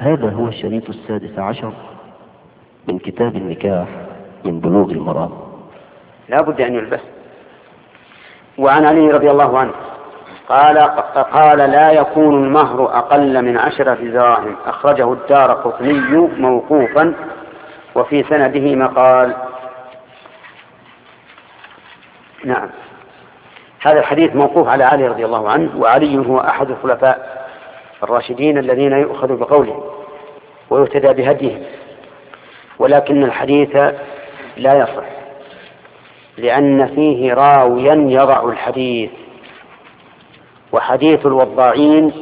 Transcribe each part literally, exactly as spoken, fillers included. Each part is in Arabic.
هذا هو الشريط السادس عشر من كتاب النكاح من بلوغ المرام. لا بد أن يلبس. وعن علي رضي الله عنه قال قال لا يكون المهر أقل من عشرة دراهم، أخرجه الدارقطني موقوفا وفي سنده مقال. نعم، هذا الحديث موقوف على علي رضي الله عنه، وعلي هو أحد الخلفاء الراشدين الذين يؤخذ بقوله ويهتدى بهديهم، ولكن الحديث لا يصح لأن فيه راويا يضع الحديث، وحديث الوضاعين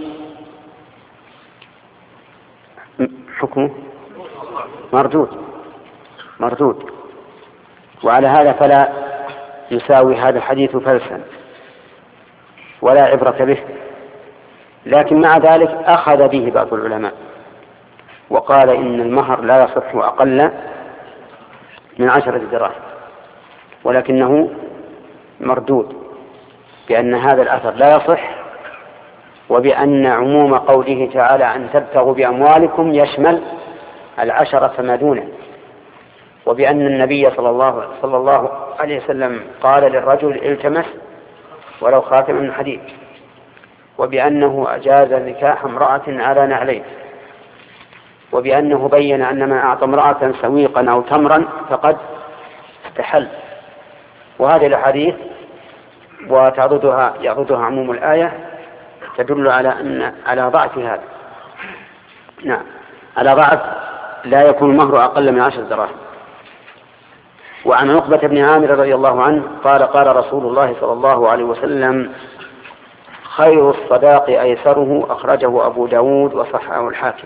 حكمه مردود مردود وعلى هذا فلا يساوي هذا الحديث فلسا ولا عبرة به. لكن مع ذلك أخذ به بعض العلماء وقال إن المهر لا يصح أقل من عشرة دراهم، ولكنه مردود بأن هذا الأثر لا يصح، وبأن عموم قوله تعالى أن تبتغوا بأموالكم يشمل العشرة فما دونه، وبأن النبي صلى الله, صلى الله عليه وسلم قال للرجل التمس ولو خاتما من حديد، وبأنه أجاز نكاح امرأة على نعلين، وبأنه بين أن من أعطى امرأة سويقا أو تمرا فقد استحل. وهذه الأحاديث وتعضدها يعضدها عموم الآية تدل على أن على ضعف هذا. نعم، على ضعف لا يكون المهر أقل من عشر دراهم. وعن عقبة بن عامر رضي الله عنه قال قال رسول الله صلى الله عليه وسلم خير الصداق أيسره، أخرجه أبو داود وصححه الحاكم.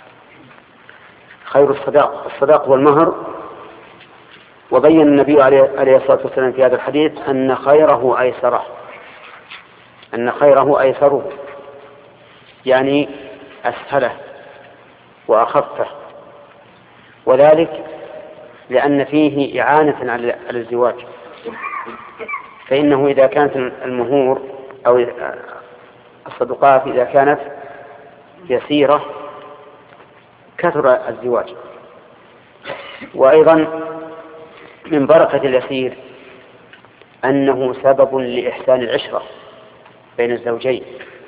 خير الصداق، الصداق هو المهر، وبين النبي عليه الصلاة والسلام في هذا الحديث أن خيره أيسره أن خيره أيسره يعني أسهله وأخفه، وذلك لأن فيه إعانة على الزواج. فإنه إذا كانت المهور أو الصدقات إذا كانت يسيرة كثر الزواج. وأيضا من بركة اليسير أنه سبب لإحسان العشرة بين الزوجين،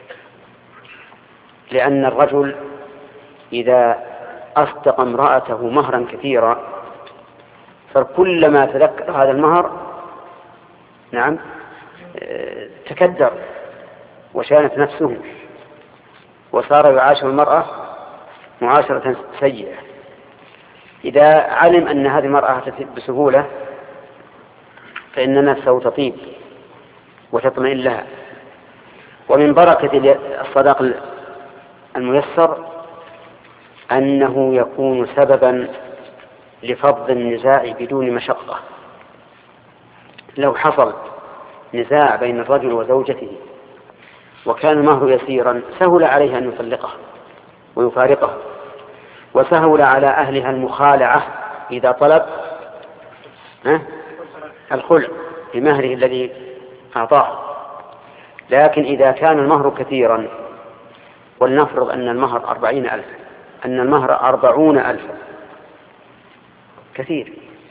لأن الرجل إذا أصدق امرأته مهرا كثيرا فكلما تذكر هذا المهر نعم تكدر وشانت نفسه وصار يعاشر المرأة معاشرة سيئة. إذا علم أن هذه المرأة بسهولة فإن نفسه تطيب وتطمئن لها. ومن بركة الصداق الميسر أنه يكون سببا لفض النزاع بدون مشقة. لو حصل نزاع بين الرجل وزوجته وكان المهر يسيرا سهل عليه أن يطلقه ويفارقه، وسهل على أهلها المخالعة إذا طلب الخلع بمهره الذي أعطاه. لكن إذا كان المهر كثيرا، ولنفرض أن المهر أربعين ألف أن المهر أربعون ألف كثير،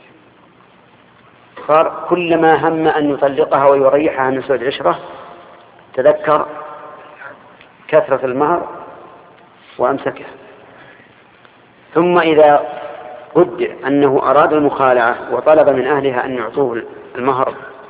صار كلما هم أن يطلقها ويريحها من سوء العشرة تذكر كثرة المهر وأمسكها. ثم إذا قدر أنه أراد المخالعة وطلب من أهلها أن يعطوه المهر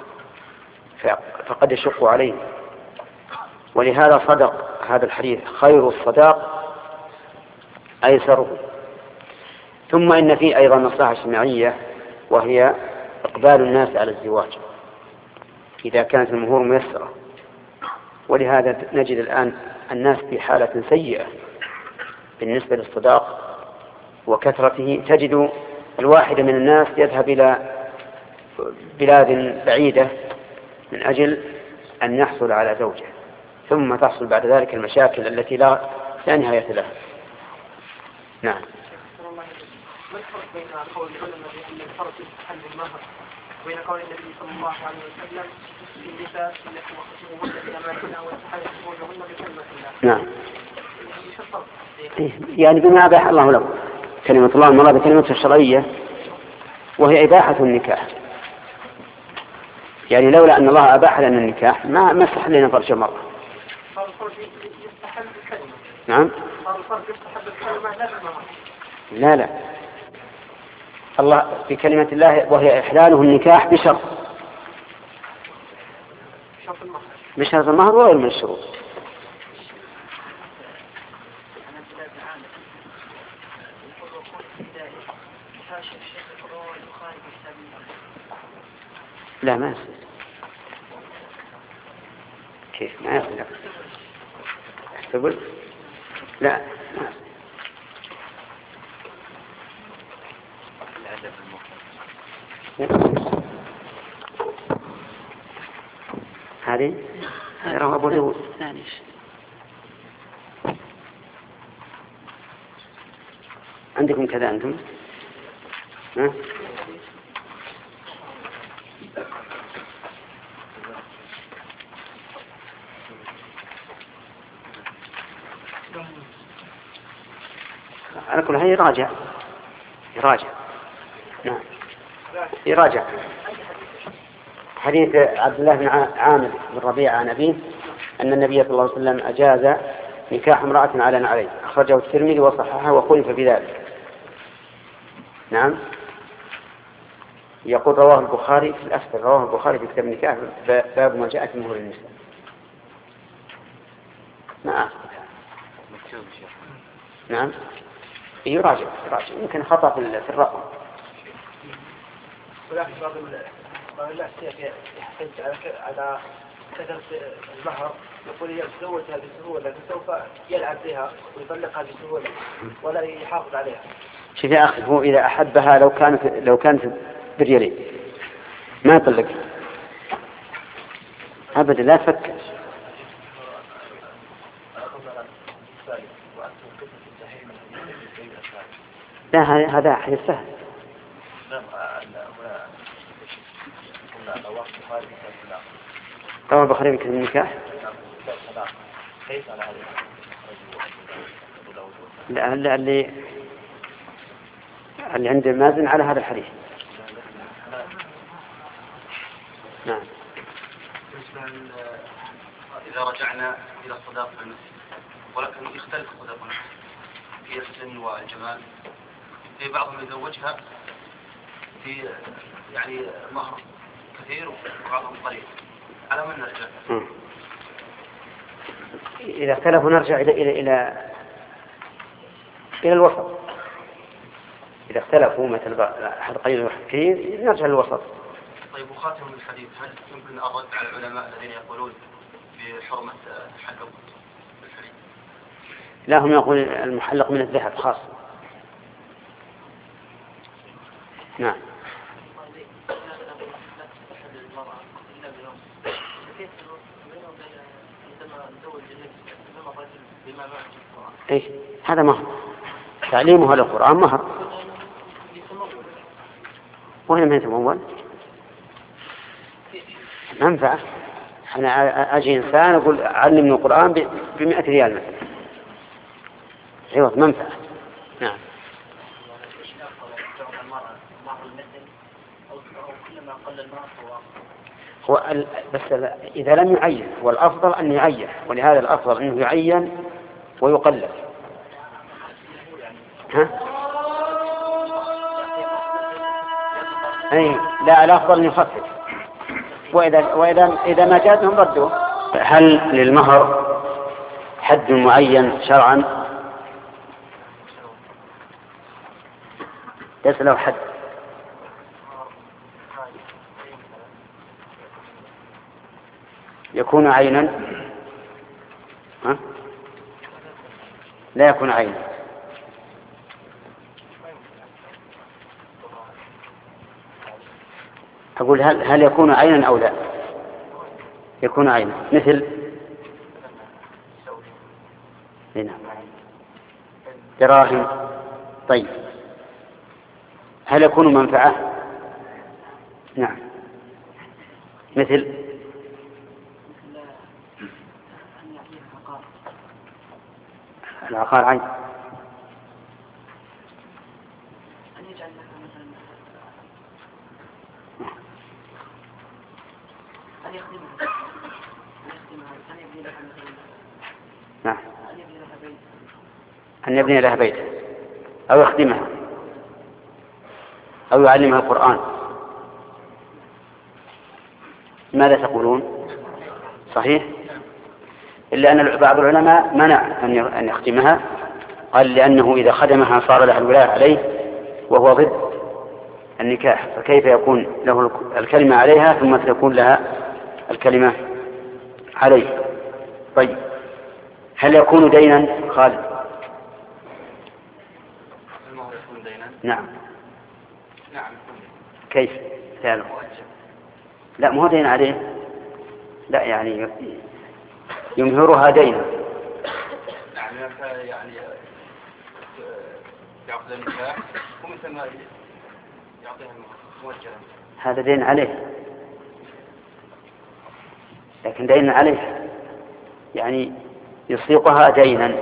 فقد يشق عليه. ولهذا صدق هذا الحديث خير الصداق أيسره. ثم إن فيه أيضا مصلحة اجتماعية، وهي إقبال الناس على الزواج إذا كانت المهور ميسرة. ولهذا نجد الآن الناس في حالة سيئة بالنسبة للصداق وكثرته. تجد الواحد من الناس يذهب إلى بلاد بعيدة من أجل أن يحصل على زوجة، ثم تحصل بعد ذلك المشاكل التي لا لا نهاية لها. نعم. ما الفرق بين قول العلماء بأن الفرق يستحل المهر وبين قول النبي صلى الله عليه وسلم في النساء التي وقتهن إلى ما كنا واستحل فروجهن بكلمة الله؟ نعم. يعني بما أباح الله له. كلمة الله المراد كلمة الشرعية وهي إباحة النكاح. يعني لولا أن الله أباح لنا النكاح ما ما استحل لنا فرج المرأة. نعم. لا لا الله بكلمة الله وهي إحلاله النكاح بشرط بشرط المهر وغير من الشروط. لا ما يصير. كيف ما يصير؟ تقول لا ما يصير. هذه رواه أبو داود. عندكم كذا أنتم؟ ها؟ على كل حال يراجع يراجع نعم يراجع. حديث عبد الله بن عامر بن ربيعة عن أبيه أن النبي صلى الله عليه وسلم أجاز نكاح امرأة على نعلين، أخرجه الترمذي وصححه وخلف بذلك. نعم. يقول رواه البخاري في الأفتر، رواه البخاري في كتاب النكاح باب ما جاء في مهر النساء. نعم نعم يراجع يراجع يمكن خطأ في الرقم. ولكن بعض بعض الناس يحتج على كثرة المهر، يقول يتزوجها بسهولة سوف يلعب بها ويطلقها بسهولة ولا يحافظ عليها. شوف يا أخي، هو إذا أحبها لو كانت لو كانت بريالين ما يطلق أبدا، لا تفكر. لا هذا حديث سهل. رواه البخاري في النكاح. لا اللي اللي عند مازن على هذا الحديث. نعم. إذا رجعنا إلى الصداق والنسب، ولكن يختلف الصداق والنسب في السن والجمال. في بعضهم يزوجها في يعني مهر كثير وبعضهم قليل. على من نرجع؟ إذا اختلفوا نرجع إلى إلى إلى إلى الوسط. إذا اختلفوا مثل أحد قليل وأحد كثير نرجع للوسط. طيب وخاتم الحديث، هل يمكن الرد على العلماء الذين يقولون بحرمة التحلق بالحديث؟ لا، هم يقول المحلق من الذهب خاص. نعم. إيه هذا مهر، تعليمها للقرآن مهر. وين من يتمول؟ منفعة. أنا أجي إنسان أقول علمني القرآن بمئة ريال مثلا، عوض منفعة. نعم. هو بس إذا لم يعين، والأفضل أن يعين، ولهذا الأفضل أنه يعين ويقلل. ها؟ أي لا، الأفضل أن يخفف، وإذا وإذا إذا ما جازهم ردوا. هل للمهر حد معين شرعا؟ ليس له حد. يكون عينا ها؟ لا يكون عينا. أقول هل هل يكون عينا أو لا؟ يكون عينا مثل هنا دراهم. طيب هل يكون منفعة؟ نعم مثل العقار عين. أن يجعل لها مثلا أن يخدمها أن يخدمها أن يبني لها مثلا نعم أن يبني لها بيت أن يبني لها بيت أو يخدمها أو يعلمها القرآن. ماذا تقولون؟ صحيح؟ إلا أن بعض العلماء منع أن يخدمها، قال لأنه إذا خدمها صار لها الولاية عليه وهو ضد النكاح، فكيف يكون له الكلمة عليها ثم تكون لها الكلمة عليه؟ طيب هل يكون دينا خالد؟ يكون دينا؟ نعم. نعم. كيف فعله؟ لا مو دين عليه، لا يعني يمهرها دينا. نعم يعني يعقد النكاح ومثل ما يعطيها موجها. هذا دين عليه، لكن دين عليه يعني يصيغها دينا.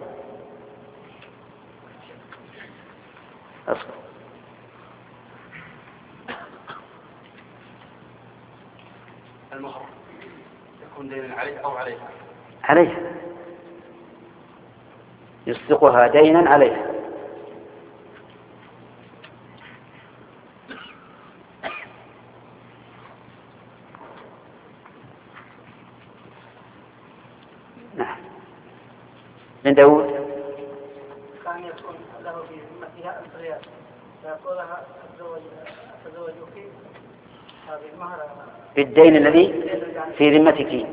أصبر. المهر يكون دينا عليه أو عليها؟ عليها، يصدقها دينا عليها. نعم. من داود كان يكون له في ذمتها ألف ريال فيقول لها تزوجك هذه المهر بالدين الذي في ذمتك.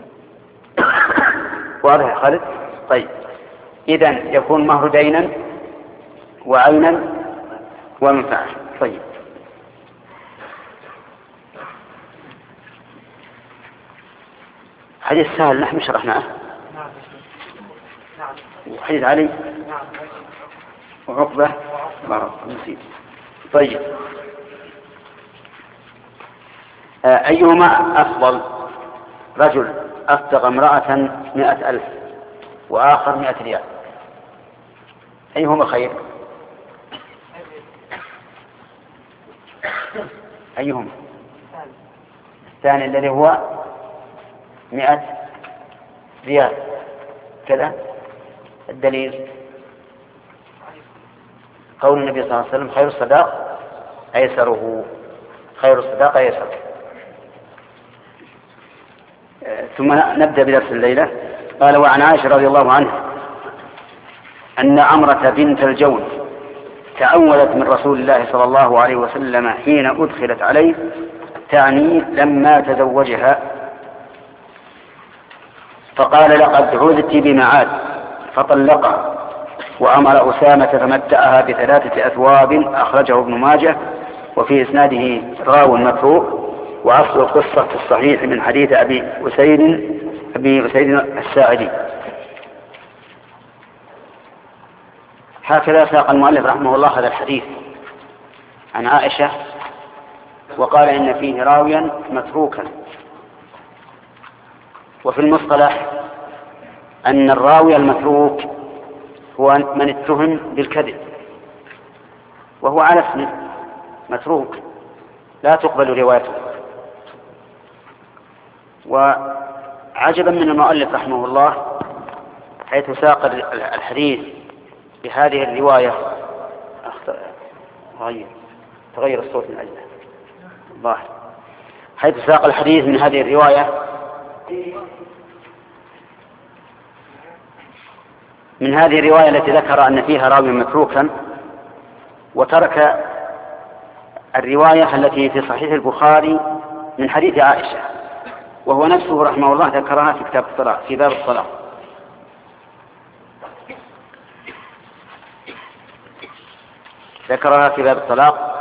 واضح يا خالد؟ طيب إذن يكون مهر دينا وعينا ومنفعة. طيب حديث سهل نحن شرحناه، وحديث علي وعقبة نسيت. طيب أيهما أفضل؟ رجل أصدق امرأة مئة ألف وآخر مئة ريال، أيهما خير؟ أيهما؟ الثاني الذي هو مئة ريال كذا. الدليل قول النبي صلى الله عليه وسلم خير الصداق أيسره، خير الصداق أيسره. ثم نبدأ بدرس الليلة. قال وعن عائشة رضي الله عنها أن عمرة بنت الجون تأولت من رسول الله صلى الله عليه وسلم حين أدخلت عليه، تعني لما تزوجها، فقال لقد عذت بمعاد فطلقها، وأمر أسامة فمتعها بثلاثة أثواب، أخرجه ابن ماجه وفي إسناده راو متروك، وأصل القصة في الصحيح من حديث أبي أسيد أبي أسيد الساعدي. هكذا ساق المؤلف رحمه الله هذا الحديث عن عائشة، وقال إن فيه راويا متروكا. وفي المصطلح أن الراوي المتروك هو من اتهم بالكذب، وهو على اسمه متروك لا تقبل روايته. وعجبا من المؤلف رحمه الله حيث ساق الحديث بهذه الرواية. تغير تغير الصوت من أجله الله. حيث ساق الحديث من هذه الرواية من هذه الرواية التي ذكر أن فيها راوي متروكا، وترك الرواية التي في صحيح البخاري من حديث عائشة، وهو نفسه رحمه الله ذكرها في كتاب الصلاة في باب الصلاة. ذكرها في باب الطلاق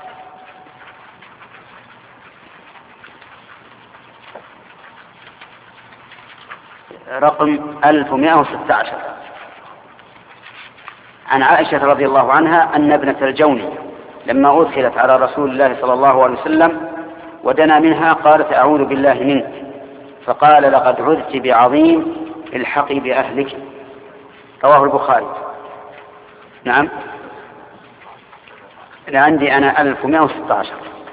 رقم ألف ومئة وستة عشر عن عائشة رضي الله عنها أن ابنة الجون لما أدخلت على رسول الله صلى الله عليه وسلم ودنا منها قالت أعوذ بالله منك، فقال لقد عذت بعظيم الحقي بأهلك. رواه البخاري. نعم، عندي أنا ألف ومائة وستة عشر.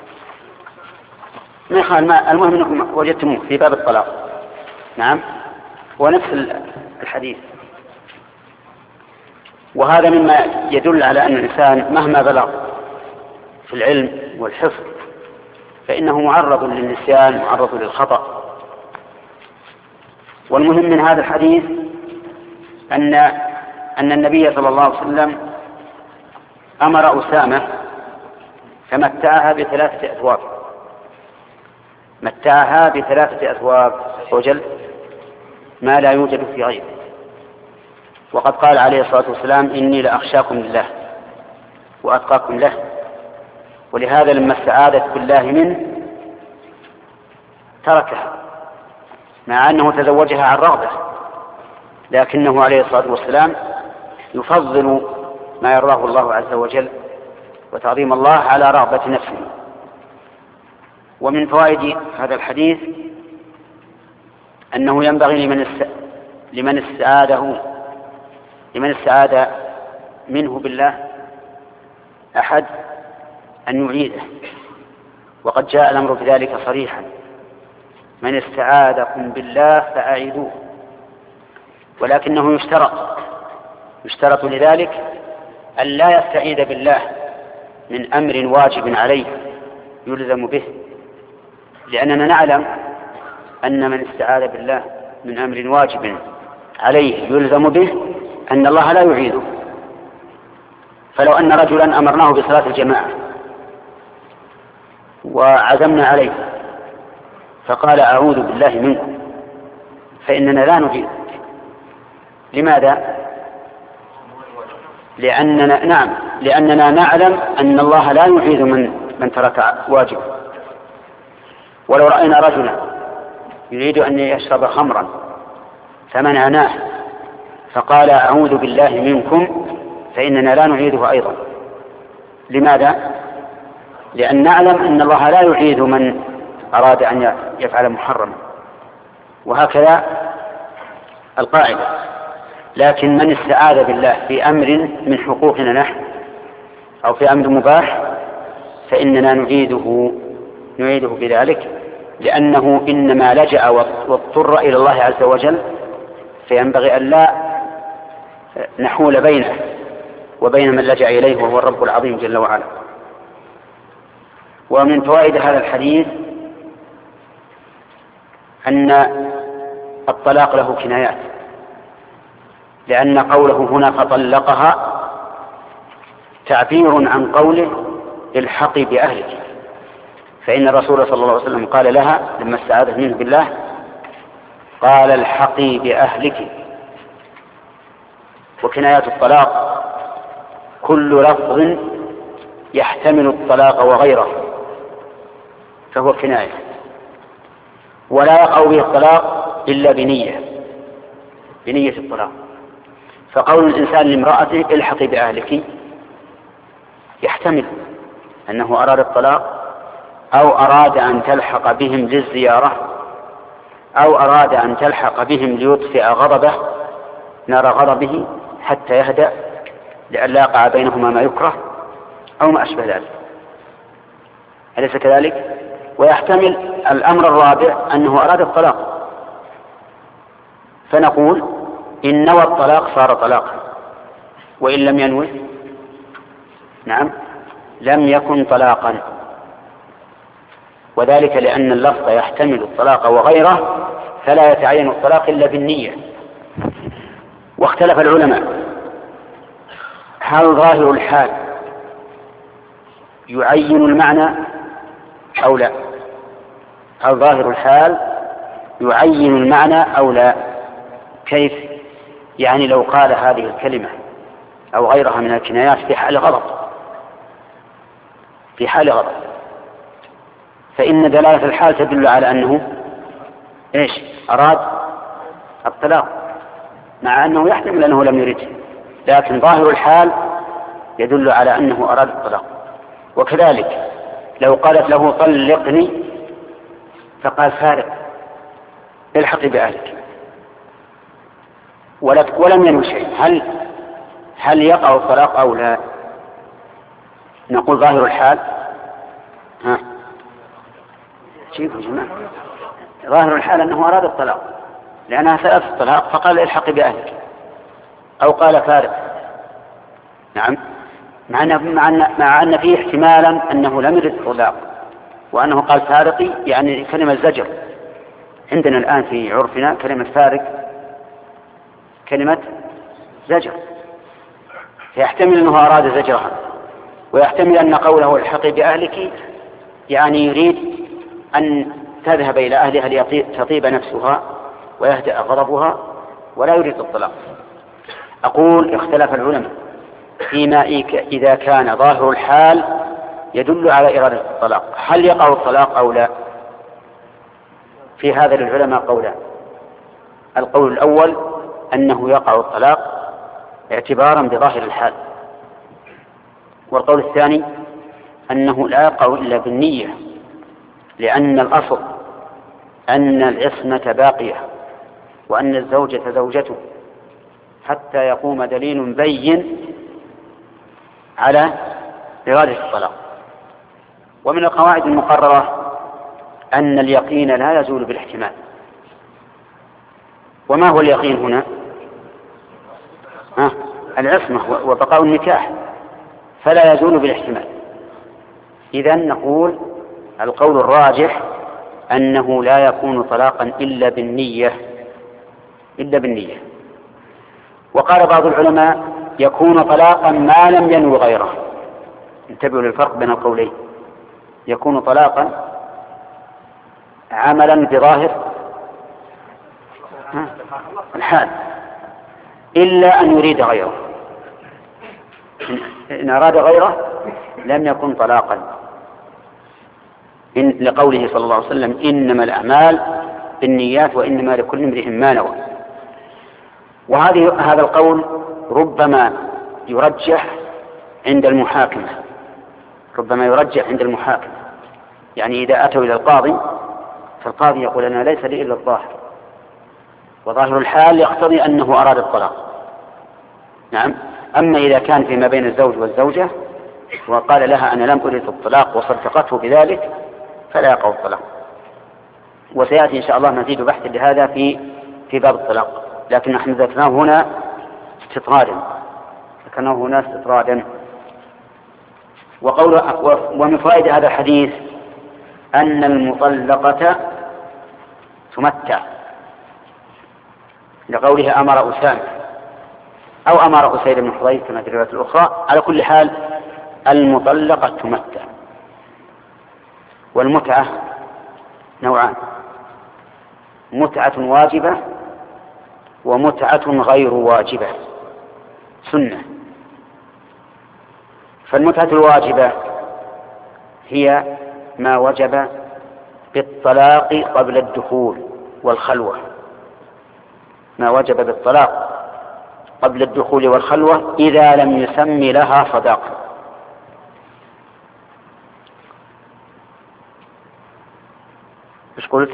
المهم أنكم وجدتموه في باب الطلاق. نعم، ونفس الحديث. وهذا مما يدل على أن الإنسان مهما بلغ في العلم والحفظ فإنه معرض للنسيان، معرض للخطأ. والمهم من هذا الحديث أن أن النبي صلى الله عليه وسلم أمر أسامة فمتعها بثلاثة أثواب، متعها بثلاثة أثواب وجل ما لا يوجد في غيره. وقد قال عليه الصلاة والسلام: إني لأخشاكم لله وأتقاكم له. ولهذا لما استعاذت بالله منه تركها، مع أنه تزوجها عن رغبة، لكنه عليه الصلاة والسلام يفضل ما يراه الله عز وجل وتعظيم الله على رغبة نفسه. ومن فوائد هذا الحديث أنه ينبغي لمن لمن استعاذه لمن استعاذ منه بالله أحد أن يعيده، وقد جاء الأمر بذلك صريحا: من استعاذكم بالله فأعيدوه. ولكنه يشترط يشترط لذلك أن لا يستعيذ بالله من أمر واجب عليه يلزم به، لأننا نعلم أن من استعاذ بالله من أمر واجب عليه يلزم به أن الله لا يعيده. فلو أن رجلا أمرناه بصلاة الجماعة وعزمنا عليه فقال: أعوذ بالله منكم، فإننا لا نعيده. لماذا؟ لأننا نعم لأننا نعلم أن الله لا يعيد من من ترك واجب. ولو رأينا رجلا يريد أن يشرب خمرا فمنعناه فقال: أعوذ بالله منكم، فإننا لا نعيده أيضا. لماذا؟ لأن نعلم أن الله لا يعيد من أراد أن يفعل محرما. وهكذا القاعدة. لكن من استعاذ بالله في أمر من حقوقنا نحن أو في أمر مباح فإننا نعيده نعيده بذلك، لأنه إنما لجأ واضطر إلى الله عز وجل، فينبغي أن لا نحول بينه وبين من لجأ إليه وهو الرب العظيم جل وعلا. ومن فوائد هذا الحديث أن الطلاق له كنايات، لأن قوله هنا فطلقها تعبير عن قوله الحقي بأهلك، فإن الرسول صلى الله عليه وسلم قال لها لما استعاذت منه بالله قال: الحقي بأهلك. وكنايات الطلاق كل لفظ يحتمل الطلاق وغيره فهو كناية، ولا يقع به الطلاق إلا بنية بنية الطلاق. فقول الإنسان لامرأته الحقي بأهلك يحتمل أنه أراد الطلاق، أو أراد أن تلحق بهم للزيارة، أو أراد أن تلحق بهم ليطفئ غضبه نار غضبه حتى يهدأ لئلا يقع بينهما ما يكره أو ما أشبه ذلك. أليس كذلك؟ ويحتمل الأمر الرابع أنه أراد الطلاق، فنقول إن نوى الطلاق صار طلاقا، وإن لم ينوه نعم لم يكن طلاقا. وذلك لأن اللفظ يحتمل الطلاق وغيره، فلا يتعين الطلاق إلا بالنية. واختلف العلماء هل ظاهر الحال يعين المعنى أو لا؟ هل ظاهر الحال يعين المعنى أو لا؟ كيف؟ يعني لو قال هذه الكلمة أو غيرها من الكنايات في حال غضب في حال غضب فإن دلالة الحال تدل على أنه إيش؟ أراد الطلاق، مع أنه يحتمل أنه لم يرده، لكن ظاهر الحال يدل على أنه أراد الطلاق. وكذلك لو قالت له طلقني فقال فارق الحقي بأهلك، ولم ينوي شيء، هل هل يقع الطلاق أو لا؟ نقول ظاهر الحال. ها شوفوا يا جماعة، ظاهر الحال أنه أراد الطلاق لأنها ثلاث طلاق، فقال الحق بأهلك، أو قال فارق. نعم، مع أن, مع أن, مع أن فيه احتمالا أنه لم يرد الطلاق، وأنه قال فارقي يعني كلمة زجر. عندنا الآن في عرفنا كلمة فارق كلمة زجر، فيحتمل أنه أراد زجرها، ويحتمل أن قوله الحقي بأهلك يعني يريد أن تذهب إلى أهلها لتطيب نفسها ويهدأ غضبها، ولا يريد الطلاق. أقول اختلف العلماء فيما إذا كان ظاهر الحال يدل على إرادة الطلاق، هل يقع الطلاق أو لا؟ في هذا للعلماء قولان. القول الأول أنه يقع الطلاق اعتبارا بظاهر الحال، والقول الثاني أنه لا يقع إلا بالنية، لأن الأصل أن العصمة باقية، وأن الزوجة زوجته حتى يقوم دليل بين على إرادة الطلاق. ومن القواعد المقررة أن اليقين لا يزول بالاحتمال. وما هو اليقين هنا؟ ها؟ العصمة وبقاء النكاح، فلا يزول بالاحتمال. إذن نقول القول الراجح أنه لا يكون طلاقا إلا بالنية إلا بالنية. وقال بعض العلماء يكون طلاقا ما لم ينوي غيره. انتبهوا للفرق بين القولين، يكون طلاقا عملا بظاهر الحال إلا أن يريد غيره. إن أراد غيره لم يكن طلاقا، إن لقوله صلى الله عليه وسلم إنما الأعمال بالنيات وإنما لكل امرئ ما نوى. وهذه هذا القول ربما يرجح عند المحاكمة، ربما يرجح عند المحاكمة، يعني إذا أتوا إلى القاضي فالقاضي يقول أنا ليس لي إلا الظاهر، وظاهر الحال يقتضي أنه أراد الطلاق. نعم. أما إذا كان فيما بين الزوج والزوجة وقال لها أنا لم أريد الطلاق وصدقته بذلك فلا يقع الطلاق. وسيأتي إن شاء الله مزيد بحث لهذا في في باب الطلاق، لكن نحن ذكرناه هنا استطرادا، ذكرناه هنا استطرادا. وقول ومن فوائد هذا الحديث أن المطلقة تمتع، لقوله أمر أسامة أو أمر أسيد بن حضير كما في الرواية الأخرى. على كل حال المطلقة تمتع. والمتعة نوعان، متعة واجبة ومتعة غير واجبة سنة. فالمتعة الواجبة هي ما وجب بالطلاق قبل الدخول والخلوة، ما وجب بالطلاق قبل الدخول والخلوة إذا لم يسمي لها صداقة. إيش قلت؟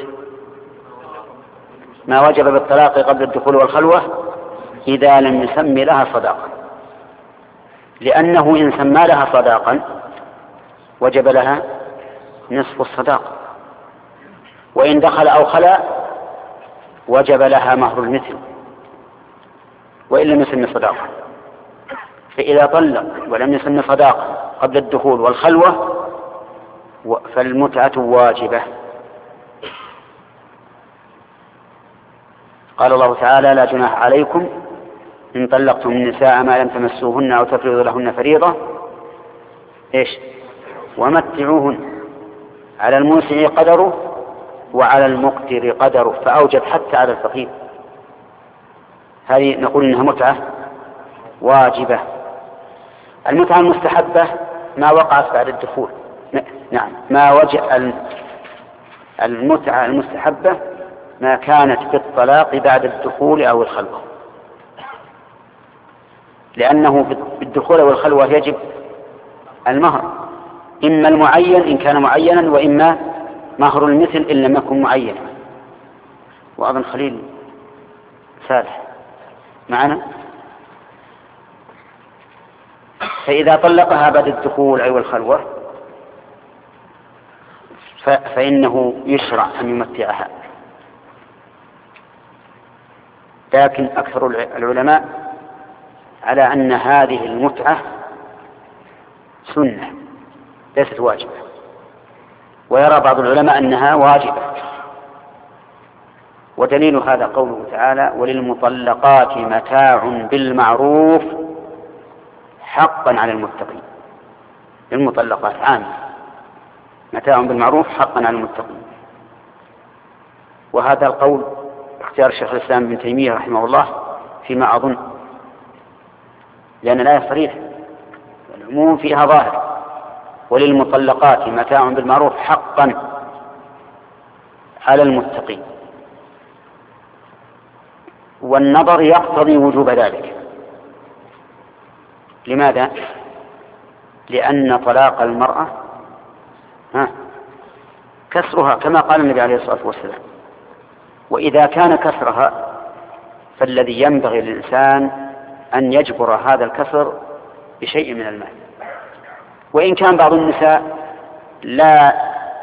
ما وجب بالطلاق قبل الدخول والخلوة إذا لم يسمي لها صداقة، لأنه إن سمى لها صداقا وجب لها نصف الصداقة، وإن دخل أو خلا وجب لها مهر المثل وإن لم يسمي صداقة. فإذا طلق ولم يسمي صداقة قبل الدخول والخلوة فالمتعة واجبة. قال الله تعالى لا جناح عليكم إن طلقتم النساء ما لم تمسوهن أو تفرضوا لهن فريضة إيش ومتعوهن على الموسع قدره وعلى المقتر قدره، فأوجب حتى على الفقير. هذه نقول إنها متعة واجبة. المتعة المستحبة ما وقعت بعد الدخول. نعم، ما وجه المتعة المستحبة ما كانت بالطلاق بعد الدخول أو الخلوة، لأنه بالدخول والخلوة يجب المهر، إما المعين إن كان معينا وإما مهر المثل إن لم يكن معينا. وأظن خليل صالح معنا. فإذا طلقها بعد الدخول أو الخلوة فإنه يشرع أن يمتعها، لكن أكثر العلماء على أن هذه المتعة سنة ليست واجبة، ويرى بعض العلماء أنها واجبة، ودليل هذا قوله تعالى: وللمطلقات متاع بالمعروف حقا على المتقين. للمطلقات عامة، متاع بالمعروف حقا على المتقين. وهذا القول اختيار الشيخ الإسلام ابن تيمية رحمه الله فيما أظن، لأن الآية صريح، العموم فيها ظاهر: وللمطلقات متاع بالمعروف حقا على المتقين. والنظر يقتضي وجوب ذلك. لماذا؟ لأن طلاق المرأة ها كسرها كما قال النبي عليه الصلاة والسلام، وإذا كان كسرها فالذي ينبغي للإنسان أن يجبر هذا الكسر بشيء من المال. وإن كان بعض النساء لا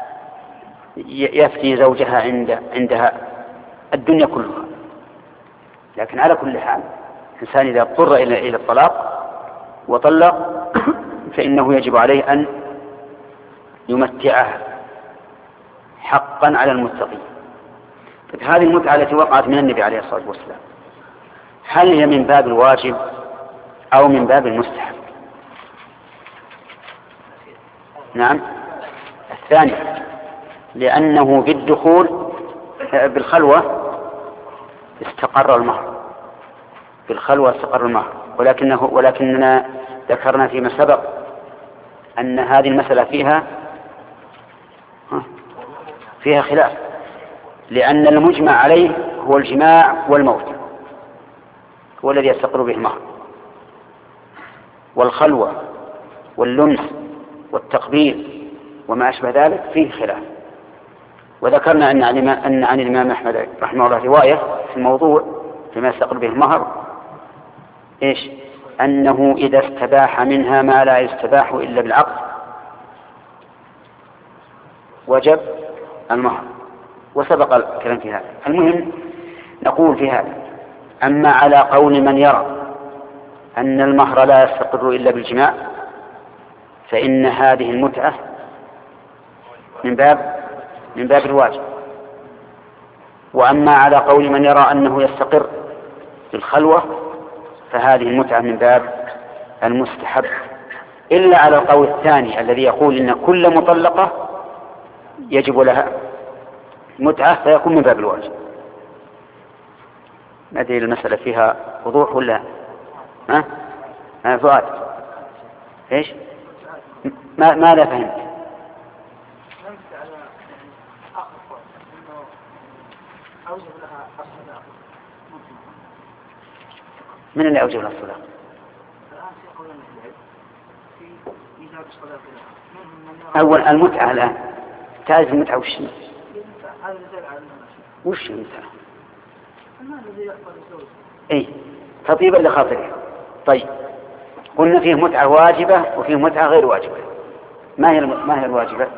يفتي زوجها عند عندها الدنيا كلها، لكن على كل حال الإنسان إذا اضطر إلى إلى الطلاق وطلق فإنه يجب عليه أن يمتعها حقا على المتقين. هذه المتعة التي وقعت من النبي عليه الصلاة والسلام هل هي من باب الواجب أو من باب المستحب؟ نعم الثاني، لأنه بالدخول بالخلوة استقر المهر، بالخلوة استقر المهر، ولكنه ولكننا ذكرنا فيما سبق أن هذه المسألة فيها فيها خلاف، لأن المجمع عليه هو الجماع والموت هو الذي يستقر به المهر، والخلوة واللمس والتقبيل وما أشبه ذلك فيه خلاف. وذكرنا أن أن عن الإمام أحمد رحمه الله رواية في الموضوع فيما يستقر به المهر إيش؟ أنه إذا استباح منها ما لا يستباح إلا بالعقد وجب المهر، وسبق الكلام في هذا. المهم نقول في هذا: أما على قول من يرى أن المهر لا يستقر إلا بالجماع فإن هذه المتعة من باب من باب الواجب. وأما على قول من يرى أنه يستقر بالخلوة فهذه المتعة من باب المستحب، إلا على القول الثاني الذي يقول إن كل مطلقة يجب لها متعة فيكون من باب الواجب. ما أدري المسألة فيها وضوح ولا ها؟ ها فؤاد إيش؟ ما ماذا فهمت؟ من اللي أوجب لها الصلاة؟ أول المتعة الآن تعرف المتعة وش هي؟ وش المتعة؟ إيه تطيبا لخاطره. طيب قلنا فيه متعة واجبة وفيه متعة غير واجبة. ما هي ما هي الواجبة؟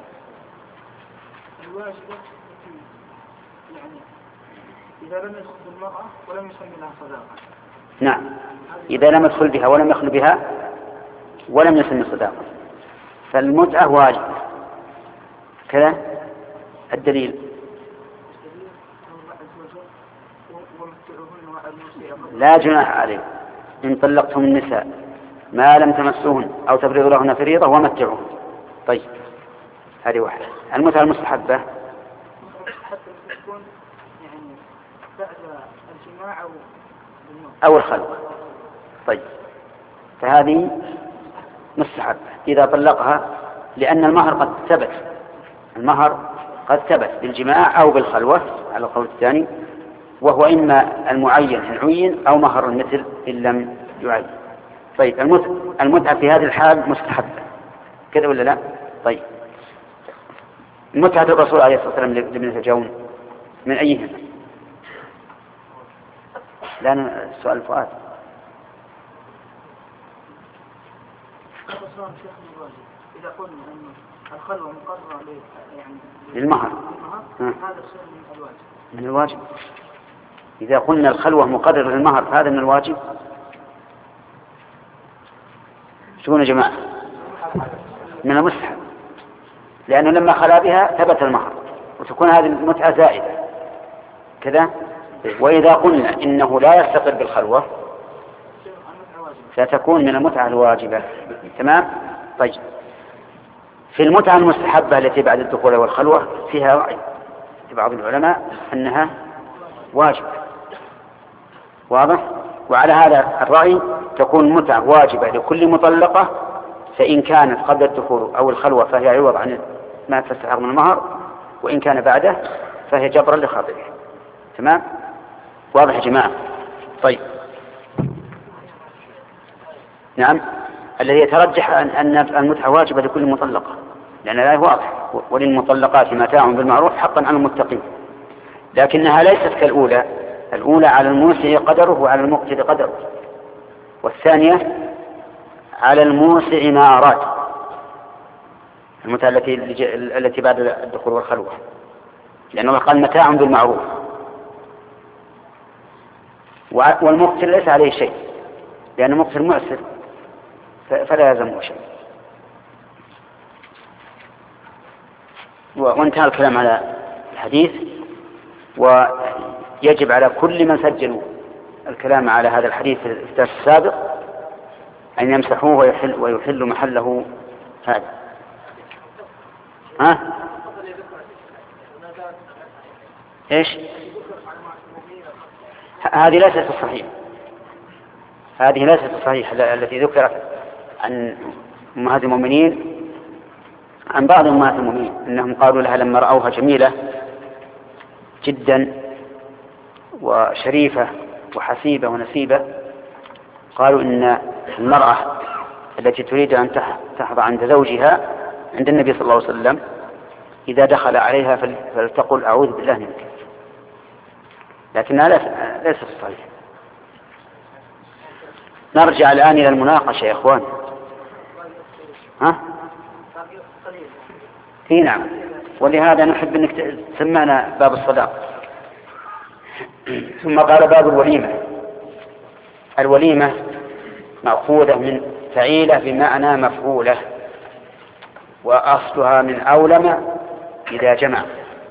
الواجبة يعني إذا لم يدخل المرأة ولم يسمي لها صداقة. نعم إذا لم يدخل بها ولم يخل بها ولم يسمي صداقة فالمتعة واجبة كذا. الدليل لا جناح عليه إن طلقتم النساء ما لم تمسوهن أو تفرضوا لهن فريضة ومتعوهن. طيب هذه واحدة. المتعة المستحبة حتى تكون يعني بعد الجماع أو أو الخلوة. طيب فهذه مستحبة إذا طلقها، لأن المهر قد ثبت، المهر قد ثبت بالجماع أو بالخلوة على القول الثاني، وهو إما المعين إن عين أو مهر المثل إن لم يعين. طيب المتعة في هذه الحال مستحبة كذا ولا لا؟ طيب متعة الرسول عليه الصلاة والسلام لابنة جون من أيهما؟ لأن السؤال فؤاد. إذا قلنا أن الخلوة مقررة يعني للمهر هذا شيء من الواجب. من الواجب. إذا قلنا الخلوة مقررة للمهر فهذا من الواجب. شو يا جماعة؟ من المستحب، لأنه لما خلا بها ثبت المهر وتكون هذه المتعة زائدة كذا. وإذا قلنا إنه لا يستقر بالخلوة ستكون من المتعة الواجبة. تمام. طيب في المتعة المستحبة التي بعد الدخول والخلوة فيها رأي في بعض العلماء أنها واجبة. واضح؟ وعلى هذا الرأي تكون متعة واجبة لكل مطلقة، فإن كانت قبل الدخول أو الخلوة فهي عوض عن ما تستحق من المهر، وإن كان بعده فهي جبرا لخاطبه. تمام. واضح يا جماعة؟ طيب نعم. الذي يترجح أن المتعة واجبة لكل مطلقة، لأن لا واضح وللمطلقات متاع بالمعروف حقا على المتقين، لكنها ليست كالأولى. الأولى على الموسع قدره وعلى المقتر قدره، والثانية على الموسع ما أراد، المتعة التي التي بعد الدخول والخلوة، لأن الله قال متاع بالمعروف، والمقتر ليس عليه شيء لأن المقتر معسر فلا يلزمه شيء. وانتهى الكلام على الحديث، ويجب على كل من سجلوا الكلام على هذا الحديث في الدرس السابق أن يمسحوه ويحل, ويحل محله هذا. ها؟ إيش؟ هذه ليست الصحيح، هذه ليست الصحيح التي ذكرت عن أمهات المؤمنين، عن بعض أمهات المؤمنين أنهم قالوا لها لما رأوها جميلة جدا وشريفة وحسيبة ونسيبة، قالوا إن المرأة التي تريد أن تحظى عند زوجها عند النبي صلى الله عليه وسلم إذا دخل عليها فلتقل أعوذ بالله منك، لكنها ليست صحيح. نرجع الآن إلى المناقشة يا إخوان. ها؟ في نعم، ولهذا نحب أنك تسمعنا باب الصداق. ثم قال باب الوليمة. الوليمة مأخوذة من فعيلة بمعنى مفعولة، وأصلها من أولم إذا جمع.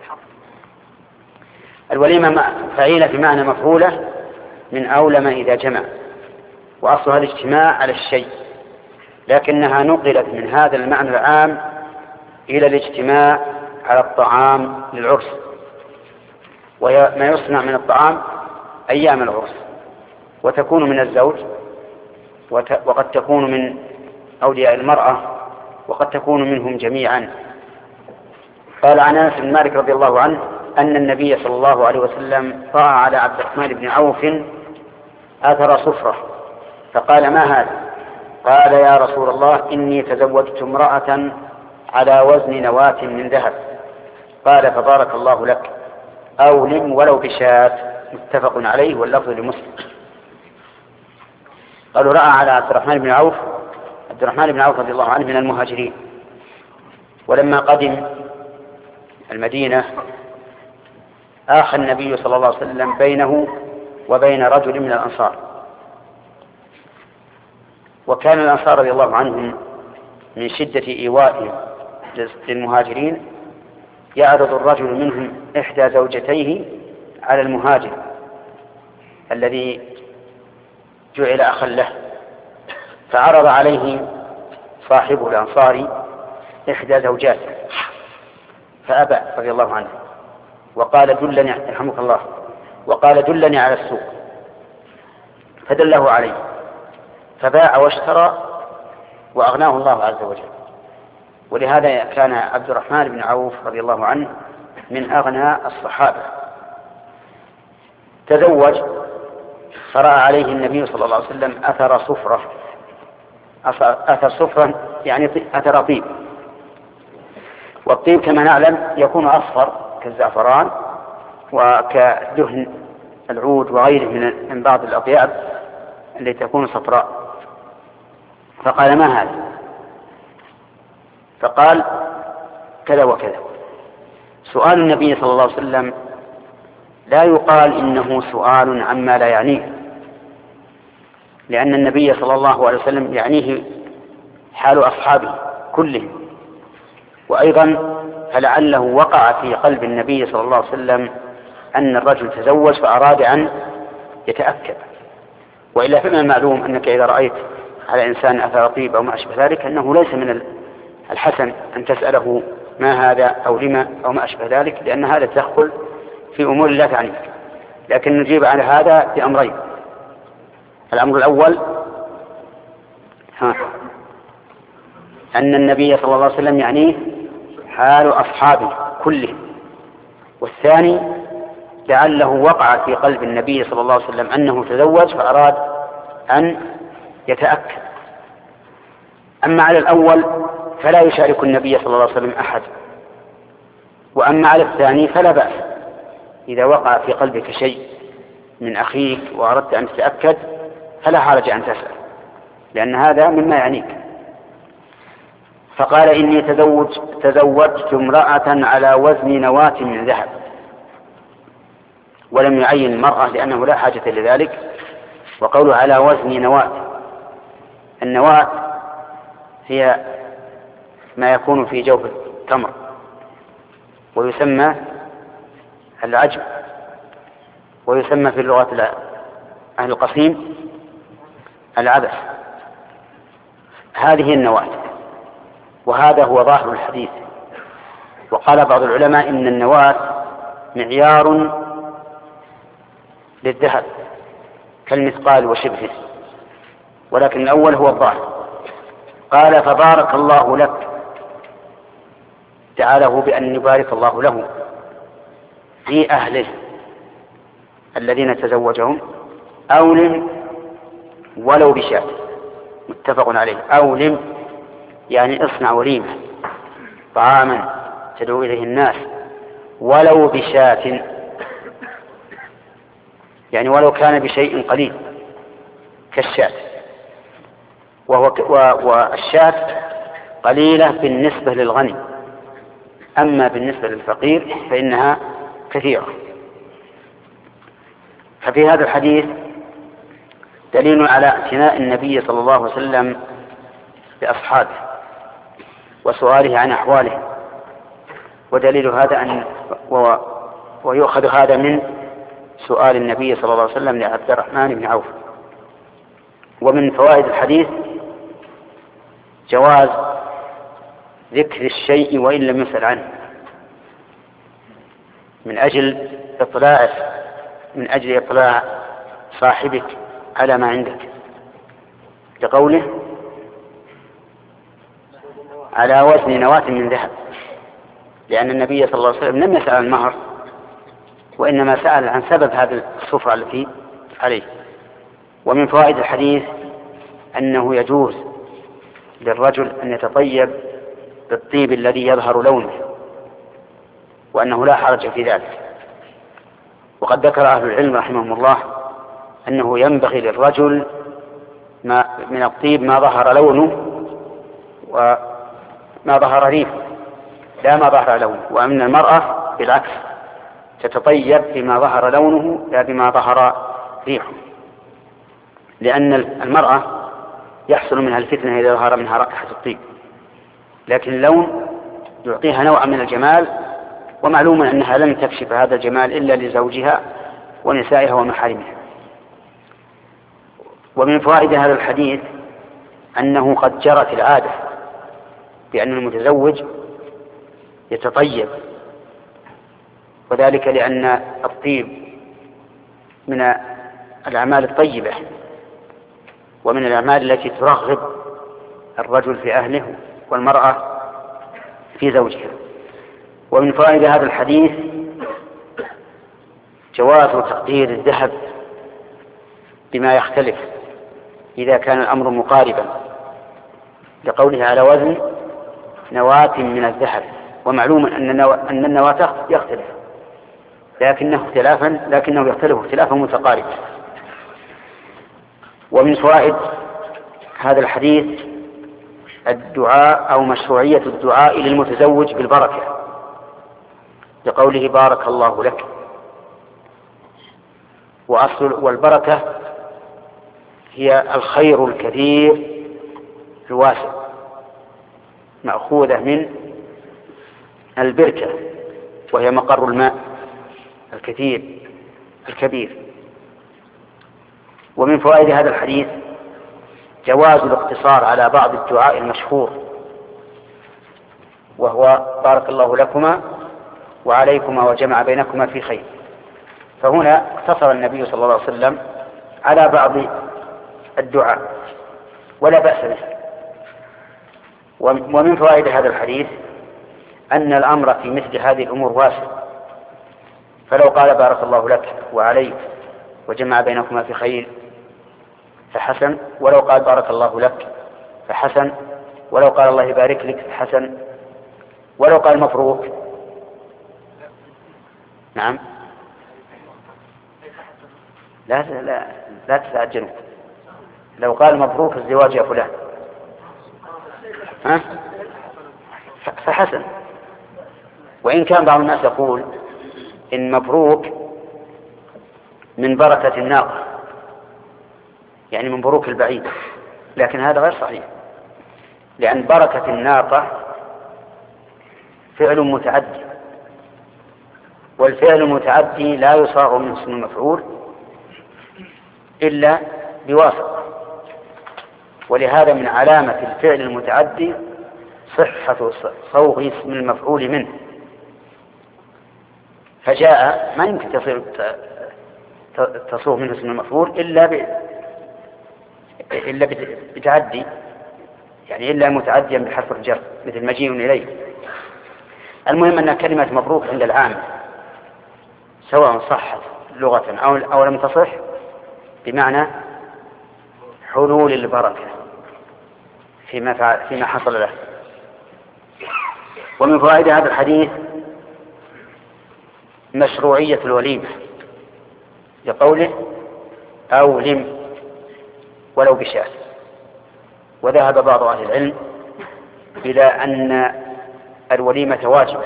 الوليمة فعيلة بمعنى مفعولة من أولم إذا جمع، وأصلها الاجتماع على الشيء، لكنها نقلت من هذا المعنى العام إلى الاجتماع على الطعام للعرس، وما يصنع من الطعام أيام العرس، وتكون من الزوج وقد تكون من أولياء المرأة وقد تكون منهم جميعا. قال عن أنس بن مالك رضي الله عنه أن النبي صلى الله عليه وسلم رأى على عبد الرحمن بن عوف أثر صفرة فقال ما هذا؟ قال يا رسول الله إني تزوجت امرأة على وزن نواة من ذهب. قال فبارك الله لك، أولم ولو بشاة. متفق عليه واللفظ لمسلم. قالوا رأى على عبد الرحمن بن عوف. عبد الرحمن بن عوف رضي الله عنه من المهاجرين، ولما قدم المدينة آخى النبي صلى الله عليه وسلم بينه وبين رجل من الأنصار، وكان الأنصار رضي الله عنهم من شدة إيوائهم للمهاجرين يعرض الرجل منهم إحدى زوجتيه على المهاجر الذي جعل أخا له، فعرض عليه صاحبه الأنصاري إحدى زوجاته فأبى رضي الله عنه، وقال دلني رحمك الله وقال دلني على السوق، فدله عليه فباع واشترى وأغناه الله عز وجل. ولهذا كان عبد الرحمن بن عوف رضي الله عنه من أغنى الصحابة. تزوج فرأى عليه النبي صلى الله عليه وسلم أثر صفرة. أثر صفرة يعني أثر طيب، والطيب كما نعلم يكون أصفر كالزعفران وكدهن العود وغيره من من بعض الأطياب التي تكون صفراء، فقال: ما هذا؟ فقال: كذا وكذا. سؤال النبي صلى الله عليه وسلم لا يقال إنه سؤال عما لا يعنيه، لأن النبي صلى الله عليه وسلم يعنيه حال أصحابه كلهم، وأيضا فلعله وقع في قلب النبي صلى الله عليه وسلم أن الرجل تزوج فأراد أن يتأكد، وإلا فمن المعلوم أنك إذا رأيت على إنسان أثر طيب أو ما أشبه ذلك أنه ليس من الحسن أن تسأله ما هذا أو لما أو ما أشبه ذلك، لأن هذا تدخل في أمور لا تعنيك. لكن نجيب على هذا بأمرين: الأمر الأول ها أن النبي صلى الله عليه وسلم يعنيه حال أصحابه كلهم، والثاني لعله وقع في قلب النبي صلى الله عليه وسلم أنه تزوج فأراد أن يتأكد. أما على الأول فلا يشارك النبي صلى الله عليه وسلم أحد، وأما على الثاني فلا بأس إذا وقع في قلبك شيء من أخيك وأردت أن تتأكد فلا حرج أن تسأل، لأن هذا مما يعنيك. فقال: إني تزوج تزوجت امرأة على وزن نواة من ذهب، ولم يعين المرأة لأنه لا حاجة لذلك، وقوله على وزن نواة، النواة هي ما يكون في جوف التمر، ويسمى العجم، ويسمى في اللغة أهل القصيم العبث. هذه النواة، وهذا هو ظاهر الحديث. وقال بعض العلماء إن النواة معيار للذهب كالمثقال وشبهه، ولكن الأول هو الظاهر. قال: فبارك الله لك، دعاله بأن يبارك الله له في أهله الذين تزوجهم، أولم ولو بشاة، متفق عليه. أولم يعني اصنع وليمة طعاما تدعو إليه الناس، ولو بشاة يعني ولو كان بشيء قليل كالشاة، وهو والشاة قليلة بالنسبة للغني، أما بالنسبة للفقير فإنها كثيرة. ففي هذا الحديث دليل على اعتناء النبي صلى الله عليه وسلم بأصحابه وسؤاله عن أحواله، ودليل هذا أن و... ويؤخذ هذا من سؤال النبي صلى الله عليه وسلم لعبد الرحمن بن عوف. ومن فوائد الحديث جواز ذكر الشيء وإن لم يسأل عنه، من أجل إطلاع من أجل إطلاع صاحبك على ما عندك، لقوله على وزن نواة من ذهب، لأن النبي صلى الله عليه وسلم لم يسأل عن المهر، وإنما سأل عن سبب هذه الصفرة التي عليه. ومن فوائد الحديث أنه يجوز للرجل أن يتطيب بالطيب الذي يظهر لونه، وأنه لا حرج في ذلك. وقد ذكر أهل العلم رحمهم الله أنه ينبغي للرجل ما من الطيب ما ظهر لونه وما ظهر ريحه، لا ما ظهر لونه. وأن المرأة بالعكس تتطيب بما ظهر لونه لا بما ظهر ريحه، لأن المرأة يحصل منها الفتنة إذا ظهر منها رائحة الطيب، لكن اللون يعطيها نوعا من الجمال، ومعلوم أنها لن تكشف هذا الجمال إلا لزوجها ونسائها ومحارمها. ومن فوائد هذا الحديث أنه قد جرت العادة بأن المتزوج يتطيب، وذلك لأن الطيب من الأعمال الطيبة ومن الأعمال التي ترغب الرجل في أهله والمرأة في زوجها. ومن فوائد هذا الحديث جواز تقدير الذهب بما يختلف إذا كان الأمر مقاربا، لقوله على وزن نواة من الذهب، ومعلوم أن النواة يختلف، لكنه اختلافا لكنه يختلف اختلافا متقاربا. ومن فوائد هذا الحديث الدعاء أو مشروعية الدعاء للمتزوج بالبركة، لقوله بارك الله لك. وأصل والبركة هي الخير الكثير الواسع، مأخوذة من البركة وهي مقر الماء الكثير الكبير. ومن فوائد هذا الحديث جواز الاقتصار على بعض الدعاء المشهور، وهو بارك الله لكما وعليكما وجمع بينكما في خير. فهنا اقتصر النبي صلى الله عليه وسلم على بعض الدعاء ولا بأس به. ومن فوائد هذا الحديث أن الأمر في مثل هذه الأمور واسع، فلو قال بارك الله لك وعليك وجمع بينكما في خير فحسن، ولو قال بارك الله لك فحسن، ولو قال الله يبارك لك فحسن، ولو قال مبروك. نعم لا لا لا تتعجلوا. لو قال مبروك الزواج يا فلان ها فحسن. وإن كان بعض الناس يقول إن مبروك من بركة الناقة، يعني من بروك البعيد، لكن هذا غير صحيح، لأن بركة الناقة فعل متعدي، والفعل المتعدي لا يصاغ من اسم المفعول إلا بواسطة. ولهذا من علامة الفعل المتعدي صحة صوغ اسم المفعول منه، فجاء ما يمكن تصير تصوغ منه اسم المفعول إلا ب... إلا بتعدي، يعني إلا متعديا بحرف الجر مثل مجيء إليه. المهم أن كلمة مبروك عند العام سواء صحت لغة أو, أو لم تصح بمعنى حلول البركة فيما, فعل فيما حصل له. ومن فوائد هذا الحديث مشروعية الوليمة، لقوله أولم ولو بشاة. وذهب بعض أهل العلم إلى أن الوليمة واجبة،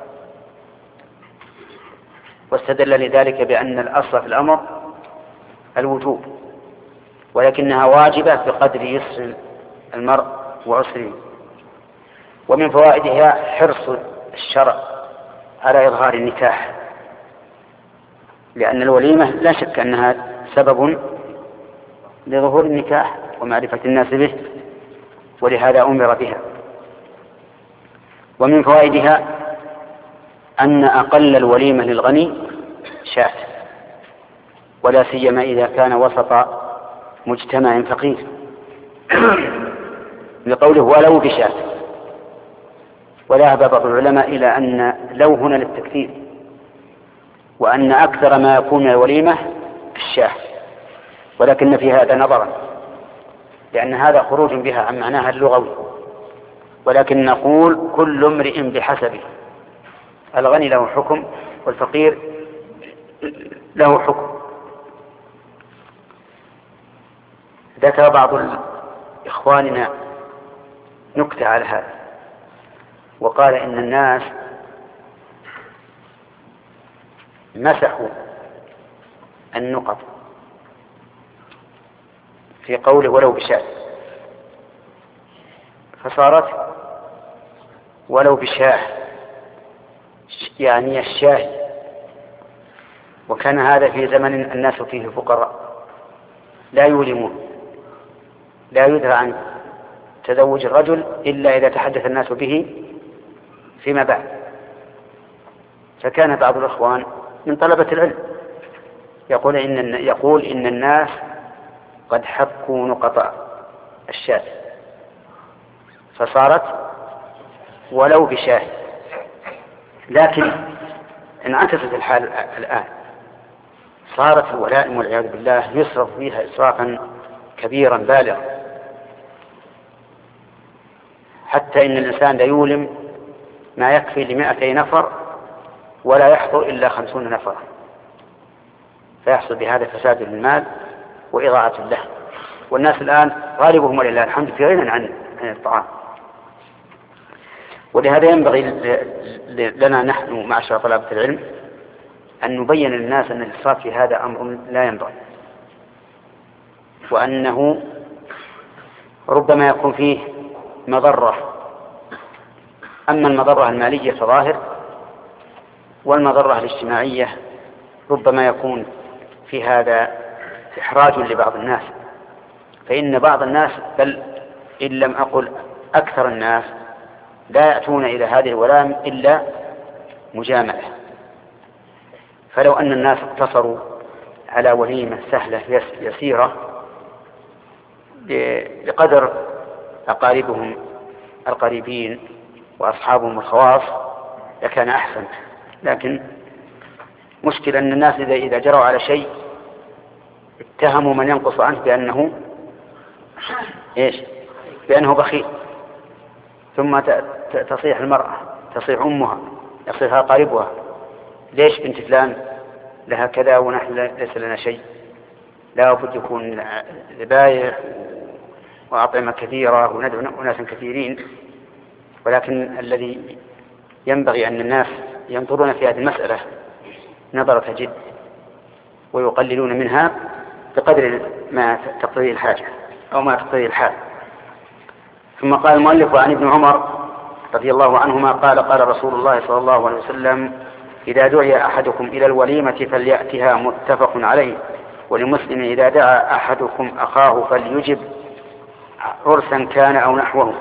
واستدل لذلك بأن الأصل في الأمر الوجوب، ولكنها واجبة بقدر يسر المرء وعسره. ومن فوائدها حرص الشرع على إظهار النكاح، لأن الوليمة لا شك أنها سبب لظهور النكاح ومعرفة الناس به، ولهذا أمر بها. ومن فوائدها أن أقل الوليمة للغني شاة، ولا سيما إذا كان وسط مجتمع فقير، لقوله ولو بشاة. وذهب بعض العلماء إلى أن لو هنا للتكثير، وأن أكثر ما يكون من الوليمة الشاة، ولكن في هذا نظرا، لأن هذا خروج بها عن معناها اللغوي. ولكن نقول كل امرئ بحسبه، الغني له حكم والفقير له حكم. ذكر بعض إخواننا نكتة على هذا، وقال إن الناس مسحوا النقط في قوله ولو بشاة، فصارت ولو بشاه يعني الشاه. وكان هذا في زمن الناس فيه فقراء لا يولمون، لا يدرى عن تزوج الرجل إلا إذا تحدث الناس به فيما بعد. فكان بعض الأخوان من طلبة العلم يقول إن, يقول إن الناس قد حكوا نقط الشاة فصارت ولو بشاه. لكن انعكست الحال الآن، صارت الولائم والعياذ بالله يصرف فيها إسرافا كبيرا بالغا، حتى إن الإنسان لا يولم ما يكفي لمائتي نفر ولا يحضر إلا خمسون نفرا، فيحصل بهذا فساد للمال وإضاعة له. والناس الآن غالبهم ولله الحمد في غنى عن الطعام. ولهذا ينبغي لنا نحن معشر طلبة العلم أن نبين للناس أن الإسراف في هذا أمر لا ينبغي، وأنه ربما يكون فيه مضرة. أما المضرة المالية فظاهر، والمضرة الاجتماعية ربما يكون في هذا إحراج لبعض الناس. فإن بعض الناس، بل إن لم أقل أكثر الناس، لا يأتون إلى هذه الولائم إلا مجاملة. فلو أن الناس اقتصروا على وليمة سهلة يسيرة بقدر أقاربهم القريبين وأصحابهم الخواص لكان أحسن. لكن مشكلة أن الناس إذا إذا جروا على شيء اتهموا من ينقص عنه بأنه إيش؟ بأنه بخيل، ثم تصيح المرأة، تصيح أمها، يصيح قريبها: ليش بنت فلان لها كذا ونحن ليس لنا شيء؟ لا بد يكون ذبائح وأطعمة كثيرة وندعو ناس كثيرين. ولكن الذي ينبغي أن الناس ينظرون في هذه المسألة نظرة جد ويقللون منها بقدر ما تقتضي الحاجة أو ما تقتضي الحال. ثم قال المؤلف: عن ابن عمر رضي الله عنهما قال: قال رسول الله صلى الله عليه وسلم: إذا دعي أحدكم إلى الوليمة فليأتها، متفق عليه. ولمسلم: إذا دعا أحدكم أخاه فليجب، عرسا كان أو نحوه.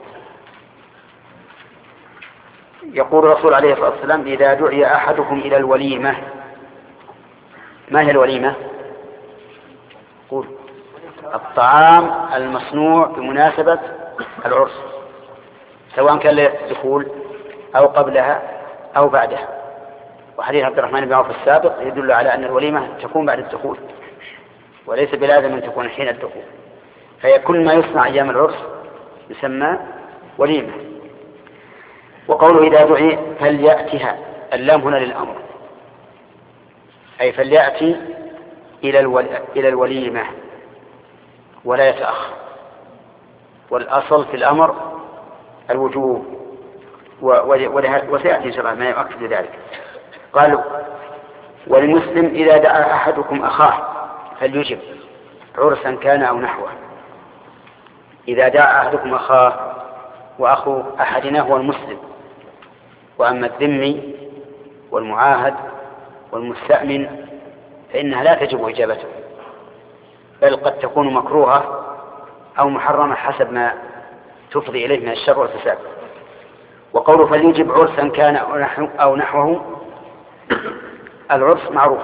يقول الرسول عليه الصلاة والسلام: إذا دعي أحدكم إلى الوليمة. ما هي الوليمة؟ قول: الطعام المصنوع بمناسبة العرس، سواء كان للدخول أو قبلها أو بعدها. وحديث عبد الرحمن بن عوف السابق يدل على أن الوليمة تكون بعد الدخول، وليس بلازم أن تكون حين الدخول. فهي كل ما يصنع أيام العرس يسمى وليمة. وقوله إذا دعي فليأتها، اللام هنا للأمر، أي فليأتي إلى إلى الوليمة ولا يتأخر. والأصل في الأمر الوجوب، وسيأتي إن شاء الله ما يؤكد ذلك. قالوا: ولمسلم: إذا دعا أحدكم أخاه فليجب، عرسا كان أو نحوه. إذا دعا أحدكم أخاه، وأخو أحدنا هو المسلم، وأما الذمي والمعاهد والمستأمن فإنها لا تجب إجابته، بل قد تكون مكروهة أو محرمة حسب ما تفضي إليه من الشر والفساد. وقوله فليجب عرسا كان أو نحوه، العرس معروف،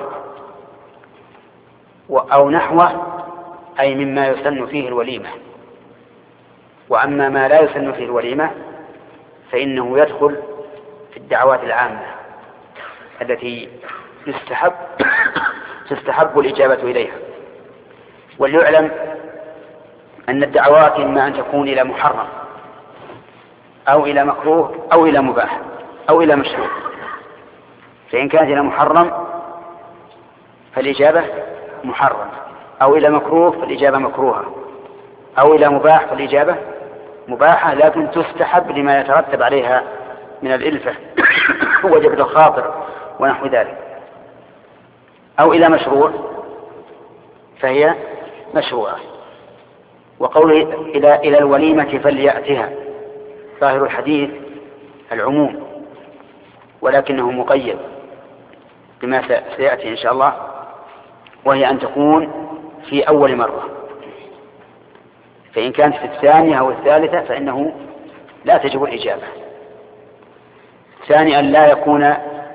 أو نحوه أي مما يسن فيه الوليمة. وأما ما لا يسن فيه الوليمة فإنه يدخل في الدعوات العامة التي يستحب تستحب الإجابة إليها. وليعلم أن الدعوات إما أن تكون إلى محرم أو إلى مكروه أو إلى مباح أو إلى مشروع. فإن كانت إلى محرم فالإجابة محرم، أو إلى مكروه فالإجابة مكروهة، أو إلى مباح فالإجابة مباحة، لكن تستحب لما يترتب عليها من الإلفة وجبر الخاطر ونحو ذلك. أو إلى مشروع فهي مشروعة. وقوله إلى إلى الوليمة فليأتها، ظاهر الحديث العموم، ولكنه مقيد بما سيأتي إن شاء الله، وهي أن تكون في أول مرة. فإن كانت في الثانية أو الثالثة فإنه لا تجب الإجابة. ثانيا لا يكون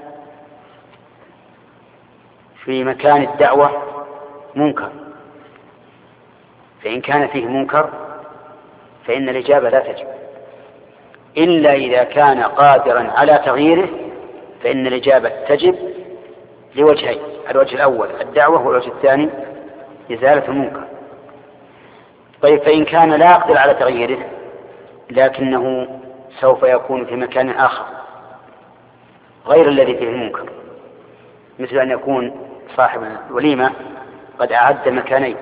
في مكان الدعوة منكر، فإن كان فيه منكر فإن الإجابة لا تجب، إلا إذا كان قادرا على تغييره فإن الإجابة تجب لوجهين: الوجه الأول الدعوة، والوجه الثاني إزالة المنكر. طيب فإن كان لا يقدر على تغييره لكنه سوف يكون في مكان آخر غير الذي فيه المنكر، مثل أن يكون صاحب الوليمة قد أعد مكانين،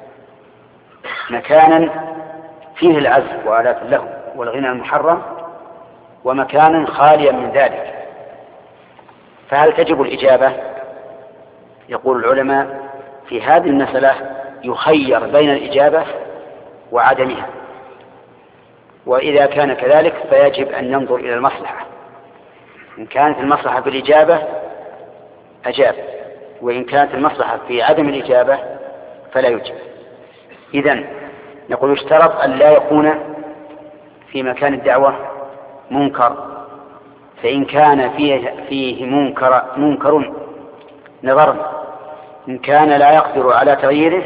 مكانا فيه العزف وآلات له والغنى المحرم، ومكانا خاليا من ذلك، فهل تجب الإجابة؟ يقول العلماء في هذه المسألة يخير بين الإجابة وعدمها، وإذا كان كذلك فيجب أن ننظر إلى المصلحة، إن كانت المصلحة في الإجابة أجاب، وإن كانت المصلحة في عدم الإجابة فلا يجب. إذن نقول يشترط أن لا يكون في مكان الدعوة منكر، فإن كان فيه, فيه منكر, منكر نظرنا، إن كان لا يقدر على تغييره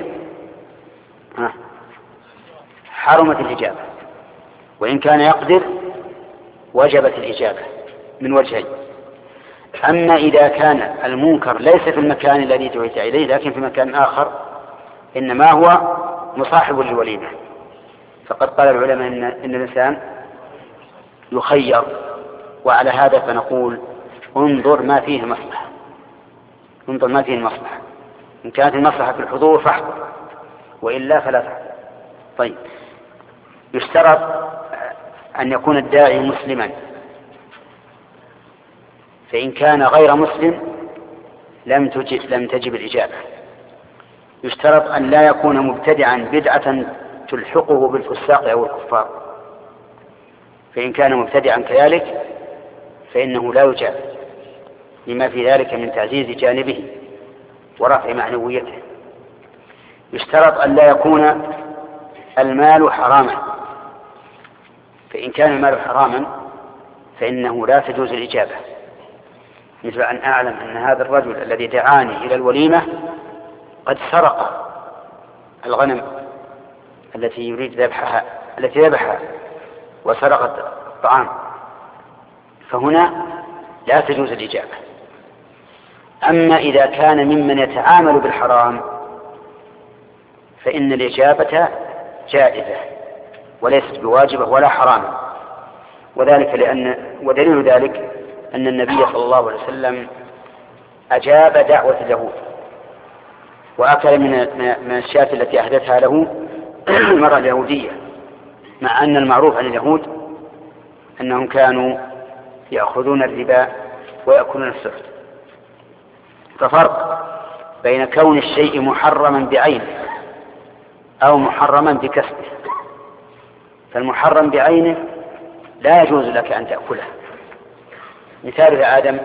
حرمت الإجابة، وإن كان يقدر وجبت الإجابة من وجهين. أما إذا كان المنكر ليس في المكان الذي دعيت إليه لكن في مكان آخر، إنما هو مصاحب للوليمة، فقد قال العلماء إن, إن الإنسان يخير، وعلى هذا فنقول انظر ما فيه مصلحة، انظر ما فيه المصلحة، إن كانت المصلحة في الحضور فاحضر، وإلا فلا تحضر. طيب، يشترط أن يكون الداعي مسلما، فإن كان غير مسلم لم تجب, لم تجب الإجابة. يشترط أن لا يكون مبتدعا بدعة تلحقه بالفساق أو الكفار، فإن كان مبتدعا كذلك فإنه لا يجاب، لما في ذلك من تعزيز جانبه ورفع معنويته. يشترط أن لا يكون المال حراما، فإن كان المال حراما فإنه لا تجوز الإجابة، مثل أن أعلم أن هذا الرجل الذي دعاني إلى الوليمة قد سرق الغنم التي يريد ذبحها التي ذبحها وسرق الطعام، فهنا لا تجوز الإجابة. أما إذا كان ممن يتعامل بالحرام فإن الإجابة جائزة وليست بواجبة ولا حرام، وذلك لأن ودليل ذلك أن النبي صلى الله عليه وسلم أجاب دعوة اليهود وأكل من الشاة التي أهدتها له المرأة اليهودية، مع أن المعروف عن اليهود أنهم كانوا يأخذون الربا ويأكلون السحت. ففرق بين كون الشيء محرما بعينه أو محرما بكسبه، فالمحرم بعينه لا يجوز لك أن تأكله، مثال آدم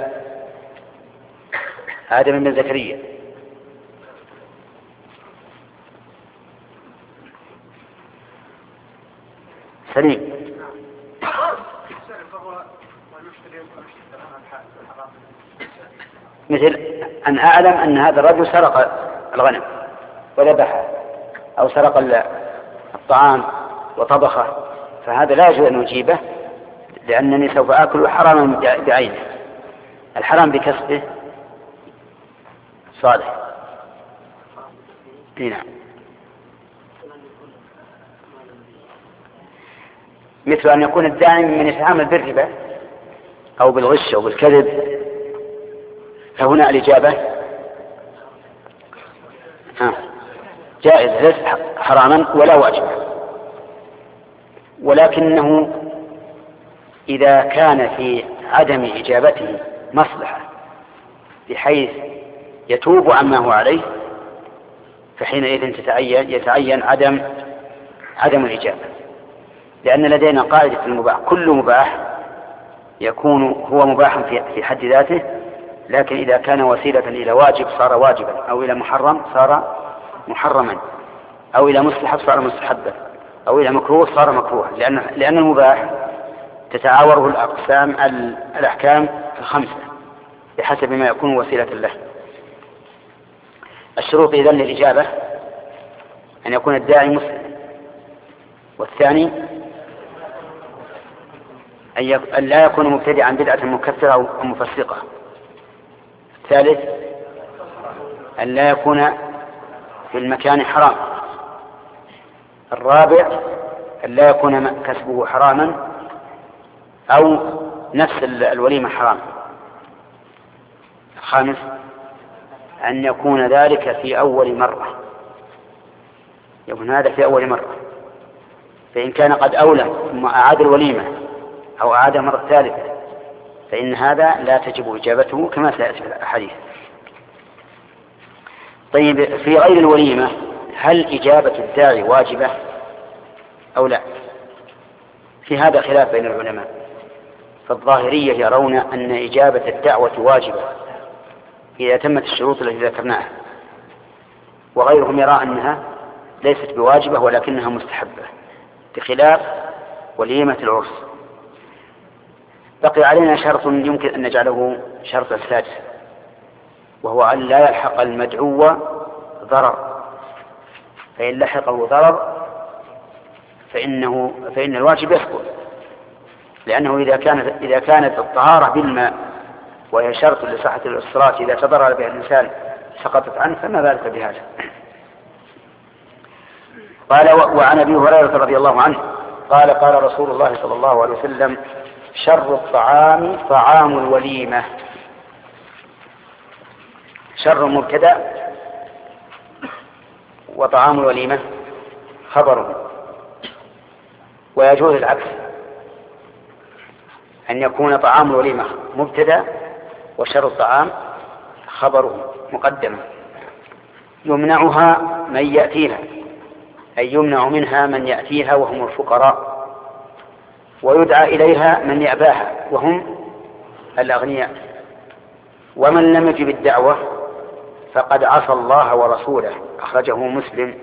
آدم بن زكريا سليم، مثل أن أعلم أن هذا الرجل سرق الغنم وذبحه أو سرق الطعام وطبخه، فهذا لا يجوز أن نجيبه لأنني سوف آكل حراما بعينه. الحرام بكسبه صالح. نعم، مثل أن يكون الداعي من يتعامل بالربا أو بالغش أو بالكذب، فهنا الإجابة جائز ليس حراما ولا واجب، ولكنه إذا كان في عدم إجابته مصلحة بحيث يتوب عما هو عليه فحينئذ تتعين يتعين عدم عدم الإجابة، لأن لدينا قاعدة في المباح: كل مباح يكون هو مباحا في حد ذاته، لكن إذا كان وسيلة إلى واجب صار واجبا، أو إلى محرم صار محرما، أو إلى مستحب صار مستحبا، أو إلى مكروه صار مكروها، لأن لأن المباح تتعاوره الأقسام الأحكام الخمسة بحسب ما يكون وسيلة له. الشروط إذن للإجابة أن يكون الداعي مسلم، والثاني أن لا يكون مبتدعا بدعة مكفرة أو مفسقة، الثالث أن لا يكون في المكان حرام، الرابع أن لا يكون كسبه حراما أو نفس الوليمة حرام. الخامس أن يكون ذلك في أول مرة، يكون هذا في أول مرة. فإن كان قد أولى ثم أعاد الوليمة أو أعاد مرة ثالثة فإن هذا لا تجب إجابته كما سيأتي في الحديث. طيب، في غير الوليمة هل إجابة الداعي واجبة أو لا؟ في هذا خلاف بين العلماء، فالظاهرية يرون أن إجابة الدعوة واجبة إذا تمت الشروط التي ذكرناها، وغيرهم يرى أنها ليست بواجبة ولكنها مستحبة، بخلاف وليمة العرس. بقي علينا شرط يمكن أن نجعله شرط السادس، وهو أن لا يلحق المدعو ضرر، فإن لحقه ضرر فإنه فإن الواجب يسقط، لأنه إذا كانت إذا كانت الطهارة بالماء وهي شرط لصحة الإصرار إذا تضرر بها الإنسان سقطت عنه، فما بالك بهذا. قال: وعن أبي هريرة رضي الله عنه قال: قال رسول الله صلى الله عليه وسلم: شر الطعام طعام الوليمة. شر مبتدأ وطعام الوليمة خبره، ويجوز العكس، أن يكون طعام الوليمة مبتدأ وشر الطعام خبره مقدما. يمنعها من يأتيها، أي يمنع منها من يأتيها وهم الفقراء، ويدعى إليها من يأباها وهم الأغنياء. ومن لم يجب الدعوة فقد عصى الله ورسوله، أخرجه مسلم.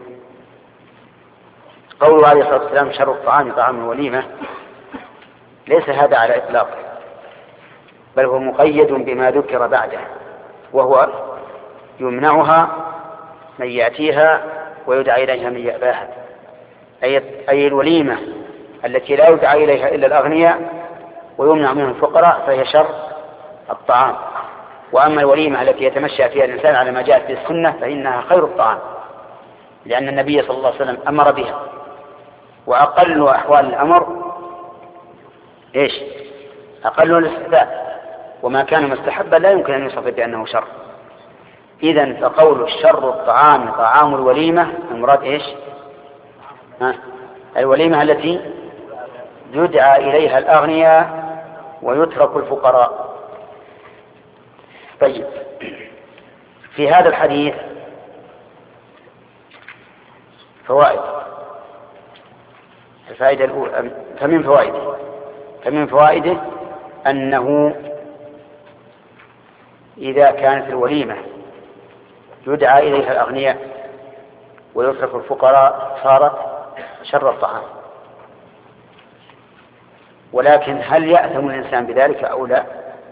قوله عليه الصلاة والسلام: شر الطعام طعام الوليمة، ليس هذا على إطلاقه، بل هو مقيد بما ذكر بعده، وهو يمنعها من يأتيها ويدعى إليها من يأباها، أي الوليمة التي لا يدعى إليها إلا الأغنياء ويمنع منها الفقراء فهي شر الطعام. وأما الوليمة التي يتمشى فيها الإنسان على ما جاءت في السنة فإنها خير الطعام، لأن النبي صلى الله عليه وسلم أمر بها. وأقل أحوال الأمر إيش؟ أقل الاستحباب، وما كان مستحبا لا يمكن أن يوصف بأنه شر. إذن فقول الشر الطعام طعام الوليمة المراد إيش؟ ها؟ الوليمة التي يدعى إليها الأغنياء ويترك الفقراء. طيب، في هذا الحديث فوائد. الفائدة الأولى فمن فوائده فمن فوائده أنه إذا كانت الوليمة يدعى إليها الأغنياء ويترك الفقراء صارت شر الطعام. ولكن هل يأثم الإنسان بذلك أو لا؟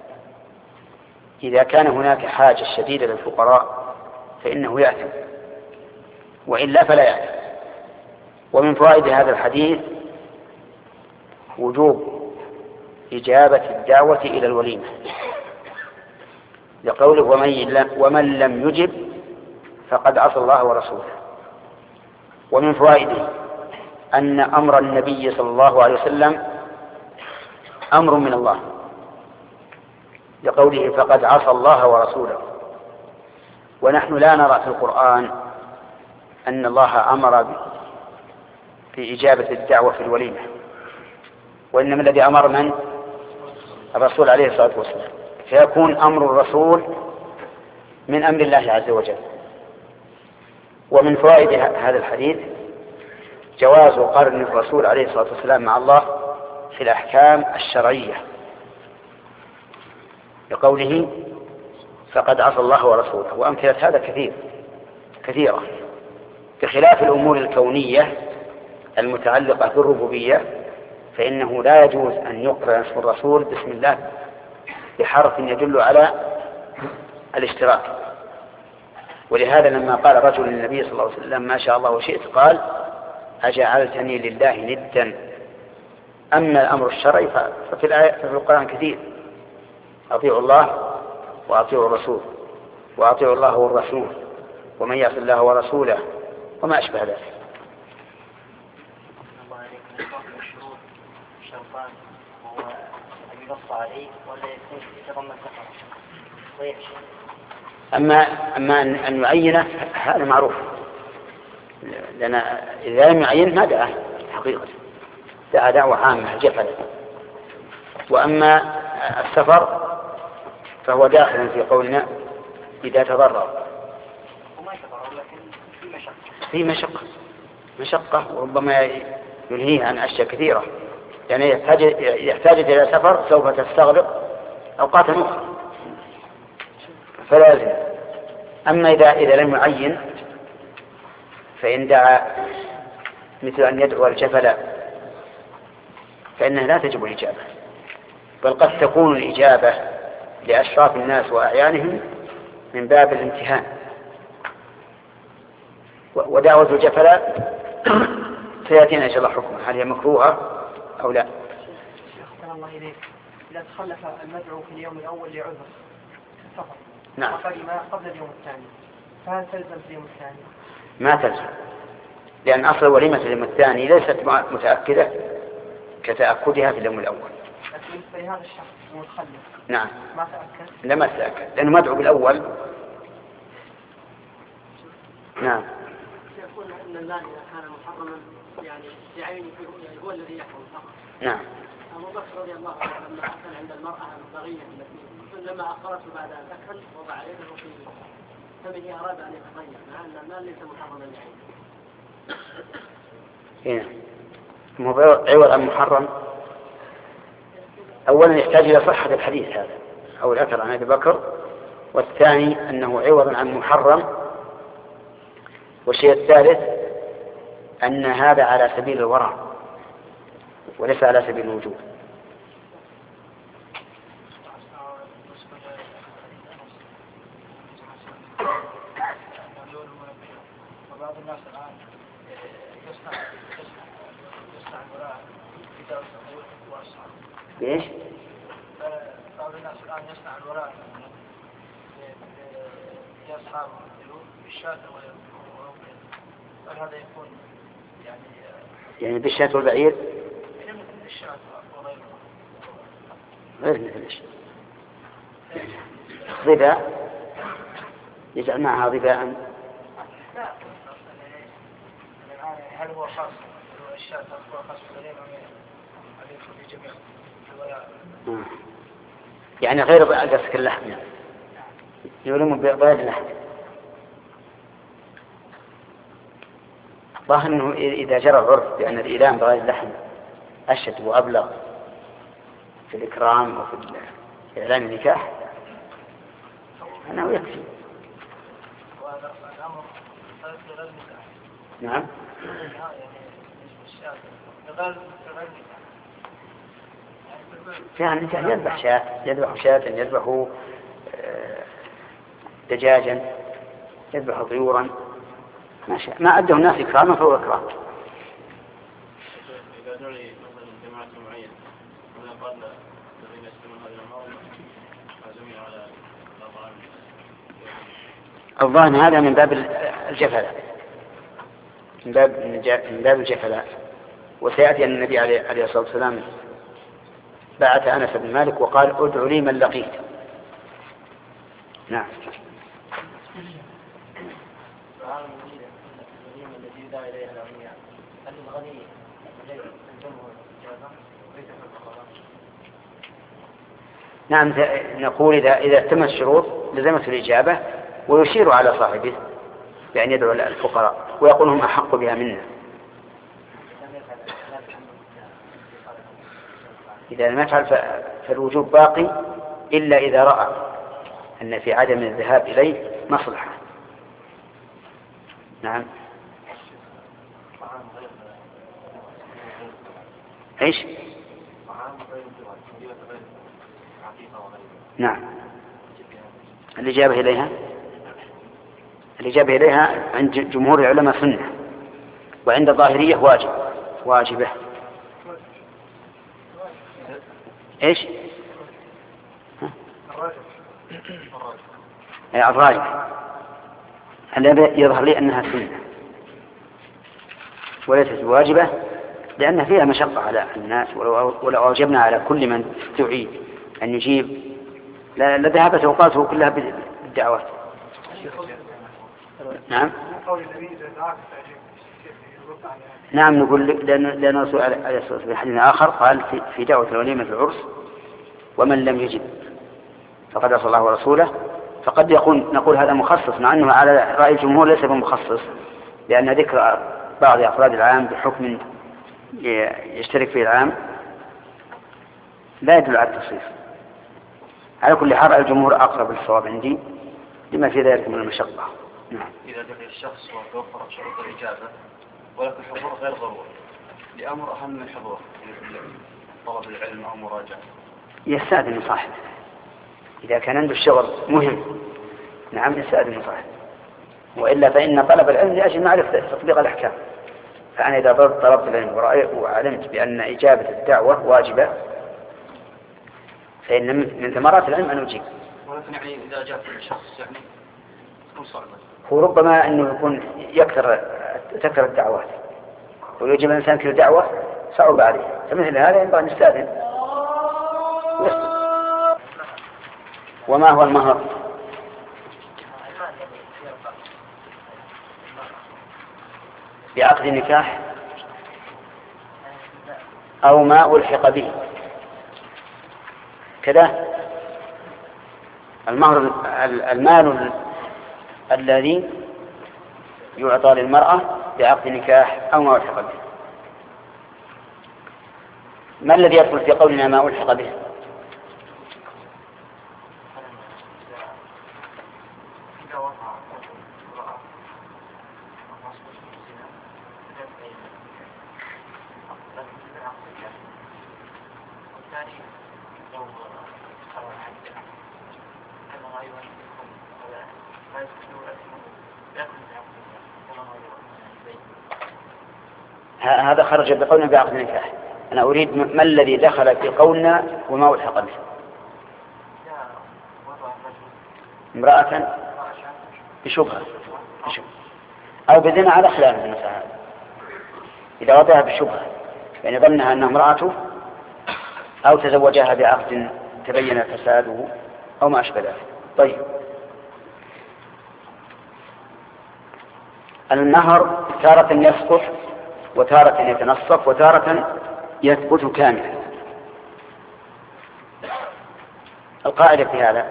إذا كان هناك حاجة شديدة للفقراء فإنه يأثم، وإلا فلا يأثم. ومن فوائد هذا الحديث وجوب إجابة الدعوة إلى الوليمة، لقوله: ومن لم يجب فقد عصى الله ورسوله. ومن فوائده أن أمر النبي صلى الله عليه وسلم أمر من الله، لقوله: فقد عصى الله ورسوله. ونحن لا نرى في القرآن أن الله أمر بإجابة الدعوة في الوليمة، وإنما الذي أمر من؟ الرسول عليه الصلاة والسلام، فيكون أمر الرسول من أمر الله عز وجل. ومن فوائد هذا الحديث جواز قرن الرسول عليه الصلاة والسلام مع الله في الأحكام الشرعية، لقوله: فقد عصى الله ورسوله. وأمثلة هذا كثير كثيرة، بخلاف الأمور الكونية المتعلقة بالربوبية فإنه لا يجوز أن يقرأ اسم الرسول بسم الله بحرف يدل على الاشتراك. ولهذا لما قال رجل للنبي صلى الله عليه وسلم: ما شاء الله وشئت، قال: أجعلتني لله ندا. أما الأمر الشرعي ففي الآية في القرآن كثير: أطيعوا الله وأطيعوا الرسول، وأطيعوا الله والرسول، ومن يعص الله ورسوله، وما أشبه ذلك. الشرطان وهو أن ينص عليه ولا يكون يتضمن سفر؟ أما أما أن يعينه هذا معروف، لأن إذا لم يعين ما دعاه حقيقة، دعا دعوة عامة جفل. وأما السفر فهو داخل في قولنا إذا تضرر في مشقة مشقة وربما يلهيه عن أشياء كثيرة، يعني يحتاج يحتاج إلى سفر سوف تستغرق أوقات أخرى فلازم. أما إذا إذا لم يعين فإن دعا مثل أن يدعو الجفل فإنها لا تجب الإجابة، بل قد تكون الإجابة لأشراف الناس وأعيانهم من باب الامتهان. ودعوة الجفل سيأتينا إن شاء الله حكمه، هل هي مكروهة أو لا. أحسن الله إليك. إذا تخلف المدعو في اليوم الأول لعذر السفر نعم وقدم قبل اليوم الثاني فهل تلزم في اليوم الثاني؟ ما تلزم، لأن أصل وليمة اليوم الثاني ليست متأكدة كتأكدها في اليوم الأول. لكن في هذا الشخص المتخلف نعم ما تأكد؟ لا ما تأكد لأنه مدعو بالأول. نعم يقول أن المال إذا كان محرما يعني بعينه يعني هو الذي يحرم فقط. نعم. أبو بكر رضي الله عنه لما أكل عند المرأة البغية التي لما أخرته بعد أن أكل وضع يده في فمه أراد أن يتغير مع أن المال ليس محرما بعينه. هنا مو عوض عن محرم. أولا يحتاج إلى صحة الحديث هذا أو الأثر عن أبي بكر، والثاني أنه عوض عن محرم، والشيء الثالث أن هذا على سبيل الورع وليس على سبيل الوجوب. وبعض الناس الآن يصنع يصنع الولاء بدار الصغير وأصحاب. ليش؟ بعض الناس الآن يصنع الولاء لأصحاب بالشاة وغيره، هذا يكون يعني يعني بالشاة والبعير مثل الشاة وغيره غير مثل الشاة. ضباء يجعل معها ضباء. لا هل هو خاص الشاة هو خاص بالغير أم يكون لجميع الولاء؟ يعني غير قصدك اللحم يعني يقولون بغير اللحم. ظاهر أنه إذا جرى العرف بأن الإيلام بغير اللحم أشد وأبلغ في الإكرام وفي إعلان النكاح أنه يكفي. وهذا الأمر غير النكاح. نعم. يعني النكاح يذبح شاة يذبح شاة يذبح دجاجا يذبح طيورا ما شاء ما أدى الناس إكراما فهو إكرام. إذا نري مثلا جماعة معينة ولا قال الذين يستمعون هذه الأمور عزمين على الأطعام. الظاهر هذا من باب الجفلاء من باب من باب الجفلاء. وسيأتي أن النبي عليه الصلاة والسلام بعث أنس بن مالك وقال ادع لي من لقيت. نعم. نعم نقول إذا إذا تم الشروط لزمت الإجابة، ويشير على صاحبه بأن يدعو الفقراء ويقول هم أحق بها منا. إذا لم يفعل فالوجوب باقي إلا إذا رأى أن في عدم الذهاب إليه مصلحة. نعم. إيش؟ نعم. الإجابة إليها الإجابة إليها عند جمهور العلماء سنة، وعند الظاهرية واجب واجبة. إيش؟ الراجح الذي يظهر لي أنها سنة وليست واجبة، لأن فيها مشقة على الناس، ولو أوجبنا على كل من استعيد أن يجيب لا لذهبت أوقاته كلها بالدعوات. نعم نعم نقول لأن لأن الرسول عليه الصلاة والسلام في حديث آخر قال في, في دعوة الوليمة في العرس ومن لم يجب فقد عصى الله ورسوله. فقد يكون نقول هذا مخصص مع أنه على رأي الجمهور ليس بمخصص، لأن ذكر بعض أفراد العام بحكم يشترك فيه العام لا يدل على التخصيص. على كل حال الجمهور أقرب للصواب عندي لما في ذلك من المشقة. نعم. إذا دعي الشخص وتوفرت شروط الإجابة ولكن الحضور غير ضروري لأمر أهم من الحضور طلب العلم أو مراجعة، يستأذن صاحب إذا كان عنده الشغل مهم. نعم يستأذن صاحب، وإلا فإن طلب العلم لأجل معرفة تطبيق الأحكام. فأنا إذا طلبت العلم وعلمت بأن إجابة الدعوة واجبة فإن من ثمرات العلم أن أجيب. ولكن يعني إذا جاء الشخص يعني تكون صعبة. هو ربما أنه يكون يكثر تكثر الدعوات ويجب الإنسان كل دعوة صعب عليه، فمثل هذا ينبغي أن يستأذن. وما هو المهر؟ بعقد النكاح أو ما ألحق به كذا. المهر المال الذي يعطى للمرأة بعقد نكاح أو ما ألحق به. ما الذي يدخل في قولنا ما ألحق به؟ هذا خرج بقولنا بعقد النكاح. أنا أريد ما الذي دخل في قولنا وما ألحق به. امرأة بشبهة أو بزنا على خلاف المسألة. إذا وضعها بشبهة يعني ظنها أنها امرأته أو تزوجها بعقد تبين فساده أو ما أشبه ذلك. طيب المهر تارة يسقط وتارة يتنصف وتارة يثبت كاملا. القاعدة في هذا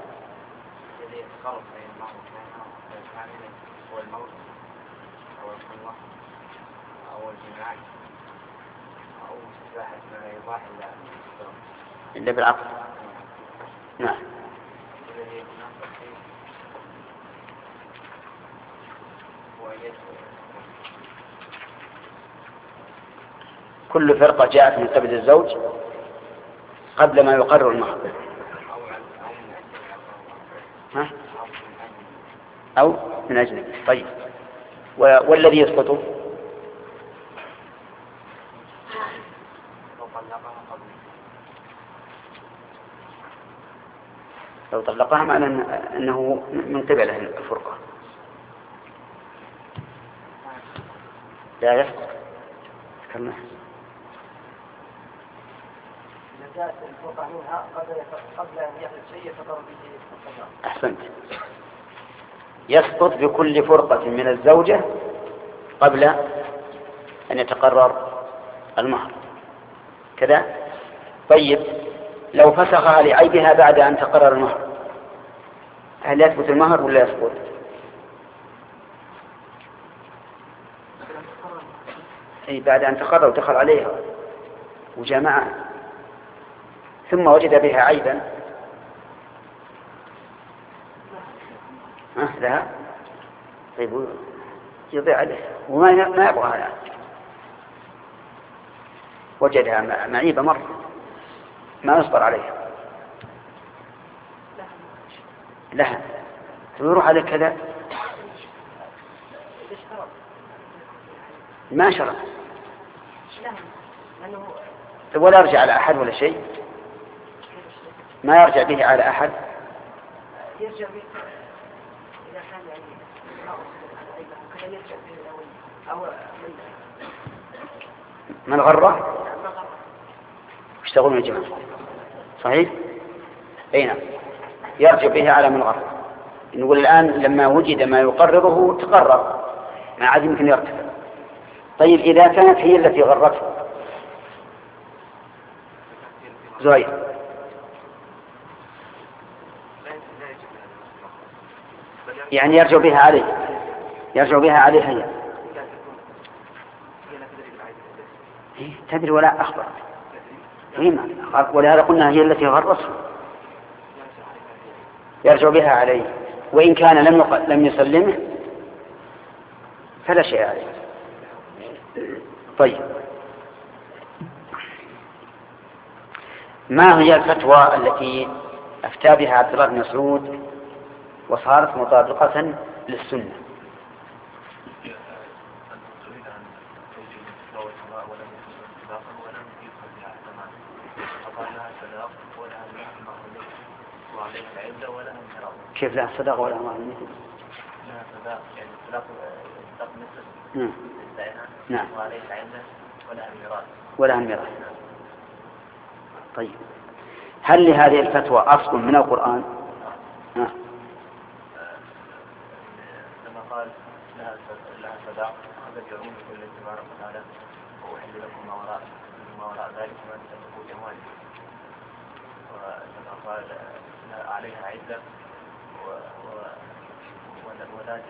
إلا بالعقد. نعم. كل فرقة جاءت من قبل الزوج قبل ما يقرر المهر أو من أجنبي. طيب والذي يسقط لو طلقها معنى أنه من قبله الفرقة لا يسقط. كما جاءت الفرقة منها قبل أن يحدث شيء يتقرر به. أحسنت. يسقط بكل فرقة من الزوجة قبل أن يتقرر المهر كذا. طيب لو فسخها لعيبها بعد أن تقرر المهر هل يثبت المهر ولا يسقط؟ أي بعد أن تقرر ودخل عليها وجمعها ثم وجد بها عيبا أه لها. طيب يضيع عليه وما ما يبغى يعني. وجدها معيبة مرة ما يصبر عليها لها يروح على كذا ما شرط ولا يرجع على أحد ولا شيء. ما يرجع به على أحد. يرجع به إذا كان يعني كان يرجع به الأول أو من من غره يشتغلون يا جماعة. صحيح؟ أي نعم. يرجع به على من غرر. نقول الآن لما وجد ما يقرره تقرر، ما عاد يمكن يرتفع. طيب إذا كانت هي التي غرته زهير، يعني يرجع بها عليه، يرجع بها عليه هي تدري ولا أخبر، ولهذا قلنا هي التي غرته يرجع بها عليه، وإن كان لم لم يسلمه فلا شيء عليه. طيب، ما هي الفتوى التي أفتى بها عبد الله بن مسعود وصارت مطابقة للسنة؟ كيف لها صداقة ولا مهر مثل؟ لها صداقة، يعني صداقة صداقة مثل. نعم. نعم. وعليه العلة ولا الميراث. ولا الميراث. طيب، هل لهذه الفتوى أصل من القرآن؟ نعم. لما قال لها لها صداقة هذا بعموم كل تبارك وتعالى وأحل لكم ما وراء ما وراء ذلك ما تسبقوا جمالي. ولما قال عليها عدة ولا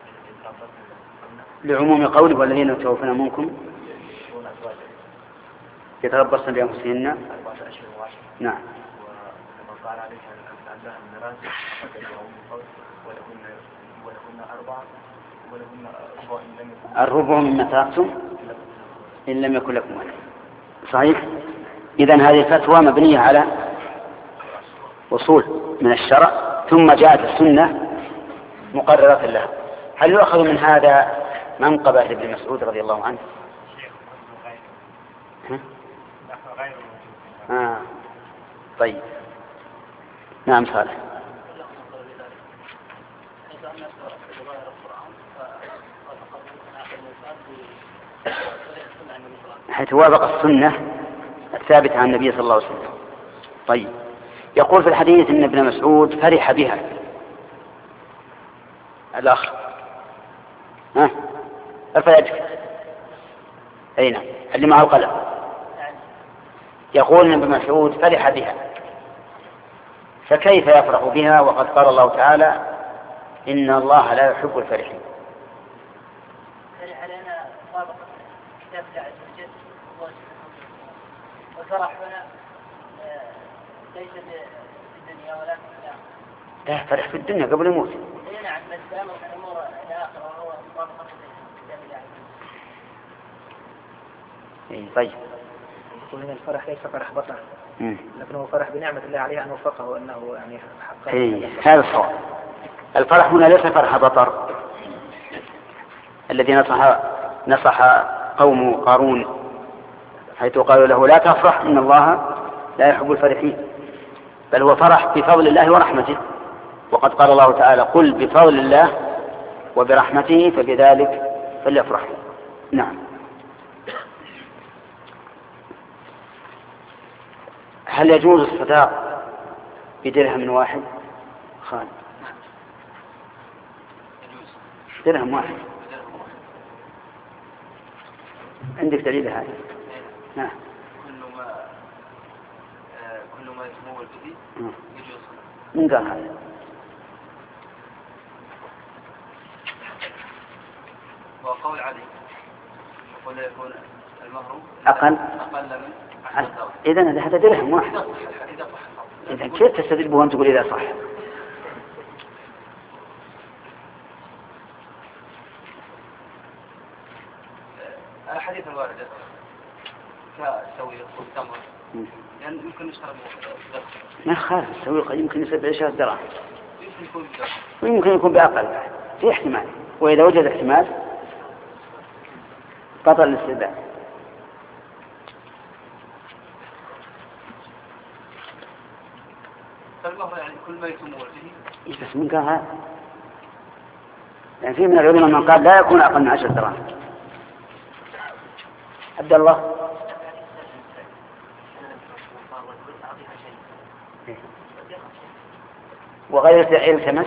لعموم قوله والذين يتوفون منكم يتربصن بأنفسهن. نعم. ولما قال عليها أن لها الميراث لعموم قوله ولهن ولهن أربعة ولهن الربع مما تركتم إن لم يكن لكم ولد. صحيح. إذن هذه الفتوى مبنية على أصول من الشرع ثم جاءت السنة مقررة لها. هل يؤخذ من هذا منقبة لابن مسعود رضي الله عنه؟ آه. طيب، نعم صالح. حيث وافق السنة الثابتة عن النبي صلى الله عليه وسلم. طيب، يقول في الحديث إن ابن مسعود فرح بها. الأخ ها ارفع يدك. أي نعم، اللي معه القلم. يقول إن ابن مسعود فرح بها، فكيف يفرح بها وقد قال الله تعالى إن الله لا يحب الفرحين؟ فرح لنا طابق كتاب الله عز وجل والفرح هنا ليس بالدنيا ولكن لا، فرح في الدنيا قبل يموت. اي نعم، بس امر امور الاخره وهو مطابقه كتاب الله عز وجل. اي طيب. يقول ان الفرح ليس فرح بطر، لكنه فرح بنعمه الله عليه ان وفقه وانه يعني حقق. اي هذا الصواب. الفرح هنا ليس فرح بطر الذي نصح نصح قوم قارون حيث قالوا له لا تفرح إن الله لا يحب الفرحين، بل هو فرح بفضل الله ورحمته، وقد قال الله تعالى قل بفضل الله وبرحمته فبذلك فليفرحوا. نعم. هل يجوز الصداق بدرهم واحد؟ خالد درهم واحد عندك دليل هذا؟ نعم. كل ما آه كل ما يتمول به يجوز. من قال هذا؟ وقول علي يقول يكون المهر أقل أقل من إذن هذا درهم واحد. إذن كيف تستدل به وأنت تقول إذا صح؟ الحديث الوارد كالسويق والتمر لأن يعني يمكن يشتري بدرهم. ما خالف السويق يمكن يصير بعشرة دراهم يمكن يكون بدرهم ويمكن يكون بأقل، في احتمال، وإذا وجد احتمال بطل الاستبدال. فالمهر يعني كل ما يتمول به. بس من قال هذا؟ يعني في من العلماء من قال لا يكون أقل من عشرة دراهم. عبد الله. وغير التمس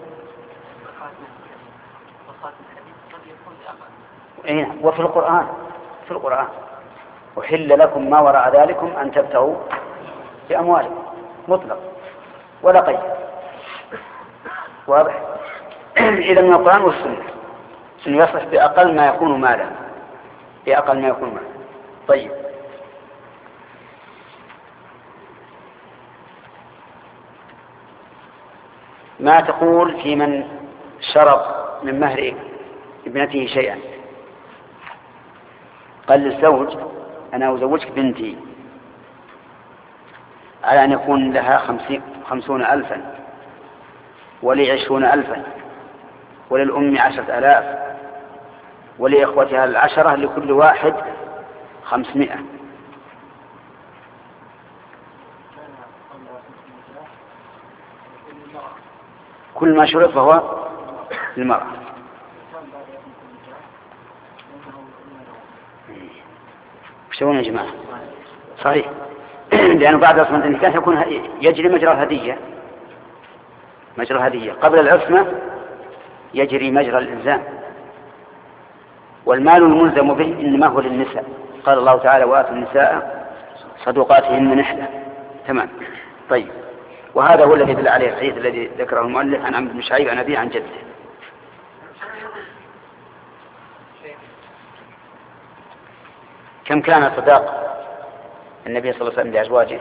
وفي القرآن في القرآن أحل لكم ما وراء ذلكم أن تبتغوا بأموالكم مطلق ولا قيد. واضح؟ إذا من القرآن والسنة أنه يصلح بأقل ما يكون مالا بأقل ما يكون مالا. طيب، ما تقول في من شرط من مهر ابنته شيئا؟ قال للزوج أنا أزوجك بنتي على أن يكون لها خمسين خمسون ألفا ولي عشرون ألفا وللأم عشرة آلاف ولإخوتها العشرة لكل واحد خمسمائة. كل ما شرط فهو للمرأة. وشون يا جماعة؟ صحيح، لأنه بعد عصمة النكاح يكون يجري مجرى الهدية مجرى الهدية قبل العصمة يجري مجرى الإلزام، والمال الملزم به إنما هو للنساء. قال الله تعالى وآتوا النساء صدقاتهن نحلة. تمام. طيب، وهذا هو الذي دل عليه الحديث الذي ذكره المؤلف عن عمرو بن شعيب عن أبيه عن جده. كم كان صداق النبي صلى الله عليه وسلم لأزواجه؟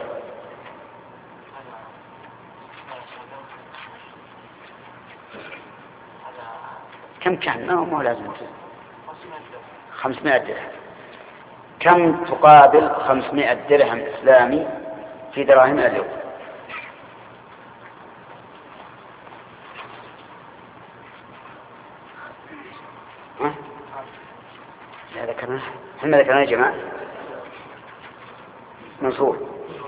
كم كان؟ ما هو ما هو لازم خمسمائة درهم. كم تقابل خمسمائة درهم إسلامي في دراهم اليوم؟ ها؟ لا ذكرنا هم ذكرنا يا جماعة. منصور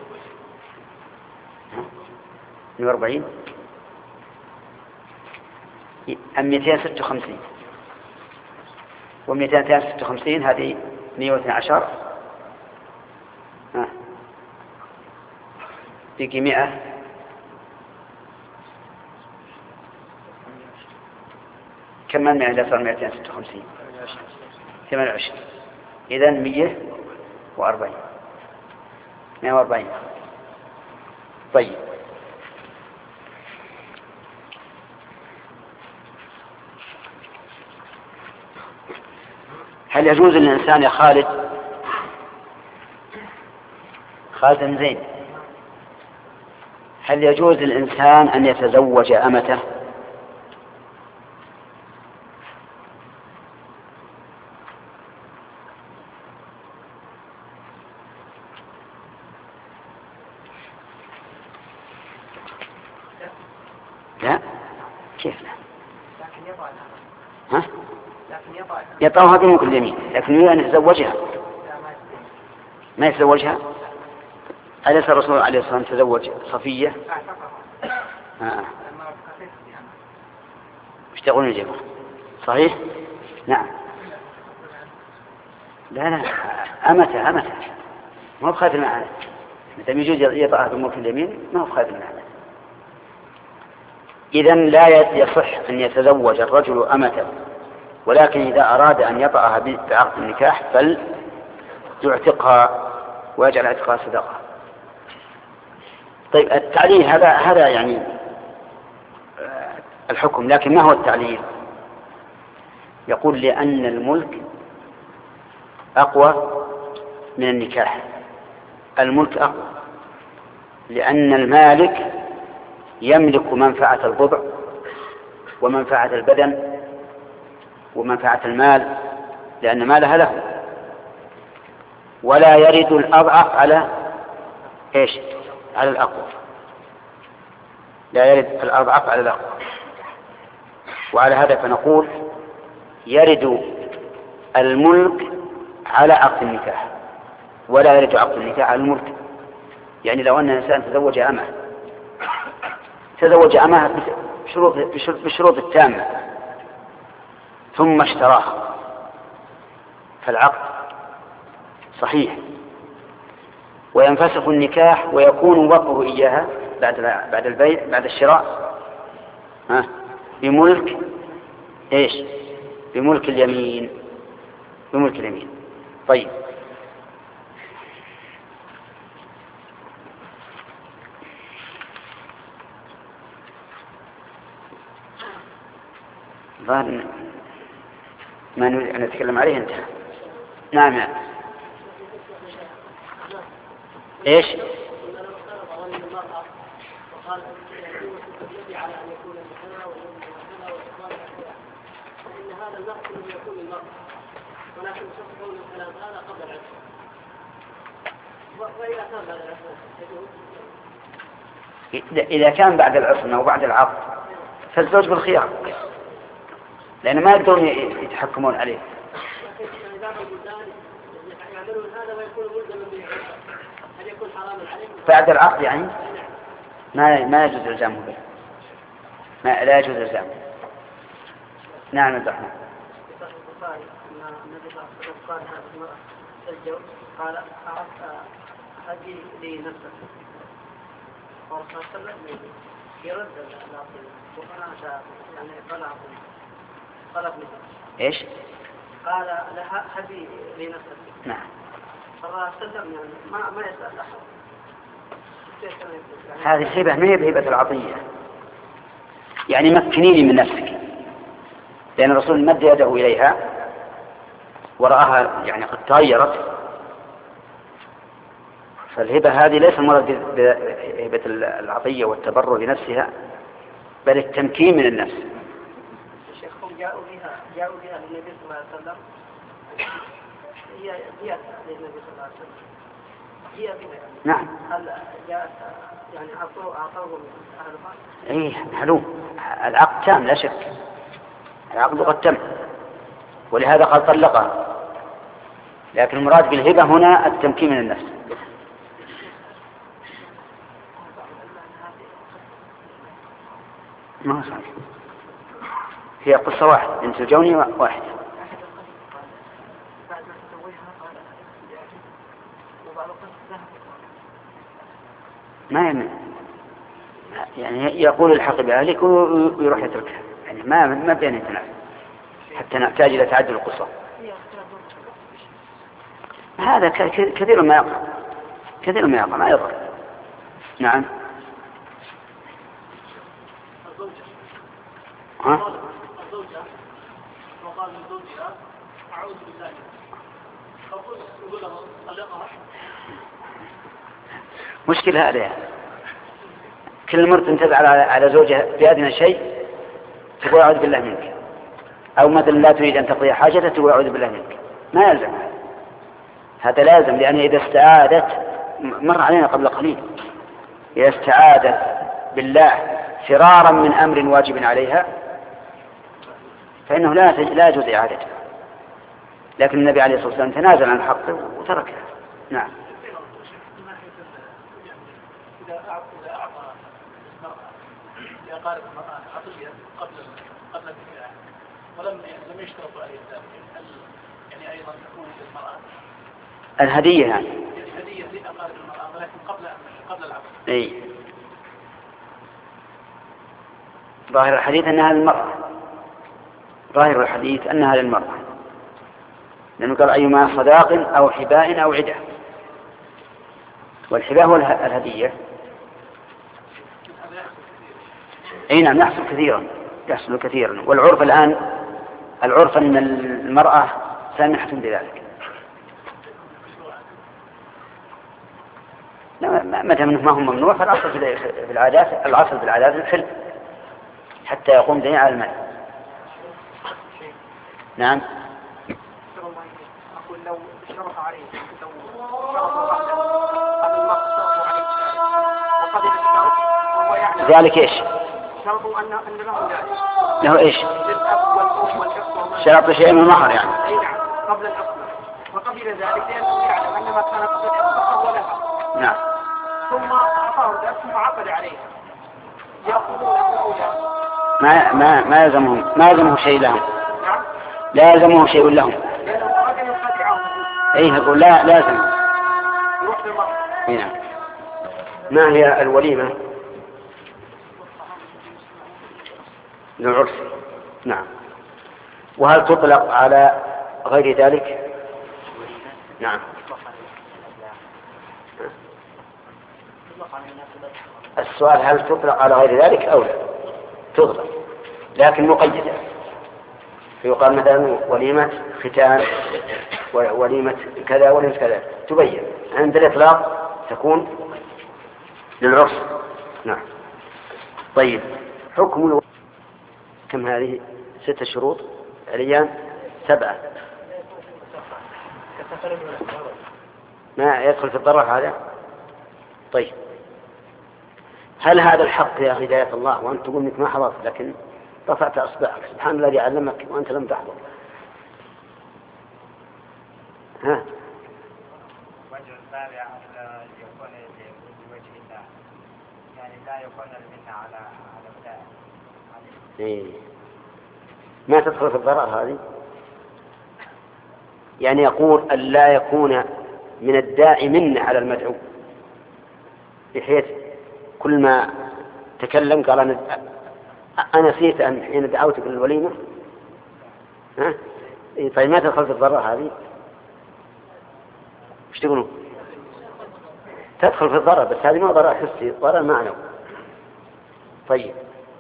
مئة وأربعين أم مئتين وستة وخمسين ومئتين وستة وخمسين هذه مئة واثني عشر. ها بقي مئة كم من مئة إذا صار مئتين وستة وخمسين؟ ثمانية وعشرين. إذن مئة وأربعين مئة وأربعين. طيب، هل يجوز للإنسان يا خالد خالد زين هل يجوز للإنسان أن يتزوج أمته؟ لا، كيف لا؟ ها؟ يطعها بملك اليمين، لكن يريد أن يتزوجها ما يتزوجها. أليس الرسول عليه الصلاة والسلام تزوج صفية؟ آه. مش تقولون يا جماعة؟ صحيح؟ نعم. لا لا أمته أمته ما هو بخاف المعنى. متى يجوز يطعها بملك اليمين ما هو بخاف المعنى. إذن لا يصح أن يتزوج الرجل أمته، ولكن إذا أراد أن يطأها بعقد النكاح فليعتقها ويجعل اعتقها صدقة. طيب، التعليل هذا هذا يعني الحكم، لكن ما هو التعليل؟ يقول لأن الملك أقوى من النكاح. الملك أقوى لأن المالك يملك منفعة البضع ومنفعة البدن ومنفعة المال، لأن مالها له، ولا يرد الأضعف على إيش؟ على الأقوى. لا يرد الأضعف على الأقوى. وعلى هذا فنقول يرد الملك على عقد النكاح ولا يرد عقد النكاح على الملك. يعني لو أن الإنسان تزوج أمه تزوج أمه بشروط, بشروط التامة ثم اشتراها فالعقد صحيح وينفسخ النكاح ويكون وطئه إياها بعد بعد البيع بعد الشراء ها بملك ايش؟ بملك اليمين، بملك اليمين. طيب ظاهر ما نريد أن نتكلم عليه انتهى. نعم نعم. ايش؟ فإن هذا النقص الذي يكون للمرأة، ولكن شرط كون الكلام هذا قبل العشر، وإذا كان بعد العشر يجوز. إذا كان بعد العصمة أو بعد العقد فالزوج بالخيار، لأن ما يقدرون يتحكمون عليه. بعد العقد يعني ما ما يجوز إلزامه به، ما لا يجوز إلزامه. نعم الرحمن. النبي صلى الله عليه وسلم قال هذه المرأة الزوج قال أردت هذه لنفسك، والرسول صلى الله عليه وسلم يرد العقيدة وأنا يعني طلع طلب منه. إيش؟ قال لها هذه لنفسك. نعم. فالرسول صلى الله عليه وسلم ما ما يسأل أحد. هذه الهبة ما هي بهبة العطية، يعني مكنيني من نفسك، لأن الرسول مد يده إليها ورآها يعني قد تغيرت، فالهبة هذه ليس مراد بهبة العطية والتبرع لنفسها، بل التمكين من النفس. شيخهم جاءوا بها جاءوا بها للنبي صلى الله عليه وسلم، هي هي للنبي صلى الله عليه وسلم هي بها. نعم. هل جاءت يعني أعطوه أعطوه أهلها؟ إيه معلوم، العقد تام لا شك، العقد قد تم، ولهذا قال طلقها، لكن المراد بالهبة هنا التمكين من النفس. ما صحيح، هي قصة واحدة، انت الجوني واحد. ما يمنع يعني يقول الحق بأهلك ويروح يتركها، يعني ما ما بين يتنافس حتى نحتاج إلى تعدل القصة. هذا كثير ما يقع، كثير ما يقع ما يضر. نعم. ها؟ الزوجة وقال لزوجها أعوذ بالله، فقل يقول له طلقها. مشكلة هذا، كل مرة تنتبه على على زوجها بأدنى شيء تقول أعوذ بالله منك، أو مثلا لا تريد أن تقضي حاجتها تقول أعوذ بالله منك، ما يلزم هذا، لازم، لأن إذا استعادت مر علينا قبل قليل، إذا استعادت بالله فرارا من أمر واجب عليها فإنه لا لا يجوز إعادته، لكن النبي عليه الصلاة والسلام تنازل عن حقه وتركها. نعم. إذا أعطى المرأة إذا قالت المرأة عطية قبل قبل النكاح ولم لم يشترط عليه ذلك، هل يعني أيضا تكون للمرأة الهدية يعني الهدية اللي أقالت المرأة ولكن قبل قبل العقد؟ أي ظاهر الحديث أنها للمرأة، ظاهر الحديث أنها للمرأة، لأنه قال أيما صداق أو حباء أو عدة، والحباء هو الهدية. أي نعم يحصل كثيرا، يحصل كثيرا، والعرف الآن العرف أن المرأة سامحة بذلك. ما دام ما هو ممنوع فالأصل في العادات، الأصل في العادات الحل حتى يقوم دين على المال. نعم. أقول لو شرط عليه لو شرط قبل ما شرط عليه وقبل الشرط وهو يعلم ذلك إيش؟ شرطوا أن أن له ذلك. له إيش؟ للأب والأم والأخوة. شرط شيء من المهر يعني. أي نعم قبل العقد، وقبل ذلك لأنه يعلم أن ما كان قبل العقد فهو لها. نعم. ثم أعطاه ذلك ثم عقد عليها. يأخذون أولاد. ما ما ما يلزمهم ما يلزمه شيء لهم. نعم. لا يلزمه شيء لهم. لأنه رجل خدعه. أيه يقول لا لازم. يروح للمرأة. نعم. ما هي الوليمة؟ للعرس. نعم. وهل تطلق على غير ذلك؟ نعم. السؤال هل تطلق على غير ذلك أو لا؟ تطلق لكن مقيدة، فيقال مثلا وليمة ختان وليمة كذا وليمة كذا، تبين. عند الإطلاق تكون للعرس. نعم. طيب، حكم الو... كم هذه؟ ستة شروط عليان سبعة. ما يدخل في الضرر هذا. طيب، هل هذا الحق يا هداية الله وأنت تقول إنك ما حضرت لكن رفعت أصبعك؟ سبحان الذي علمك وأنت لم تحضر. ها؟ وجه السابع أن يكون بوجه الله، يعني لا يكون المنة على على الداعي. إيه. ما تدخل في الضرر هذه؟ يعني يقول أن لا يكون من الداعي منة على المدعو، بحيث كل ما تكلم قال أنا أنا نسيت أن حين دعوتك للوليمة. ها؟ إيه. طيب ما تدخل في الضرر هذه؟ ايش تقولون؟ تدخل في الضرر، بس هذه ما ضرر حسي، ضرر معنوي. طيب،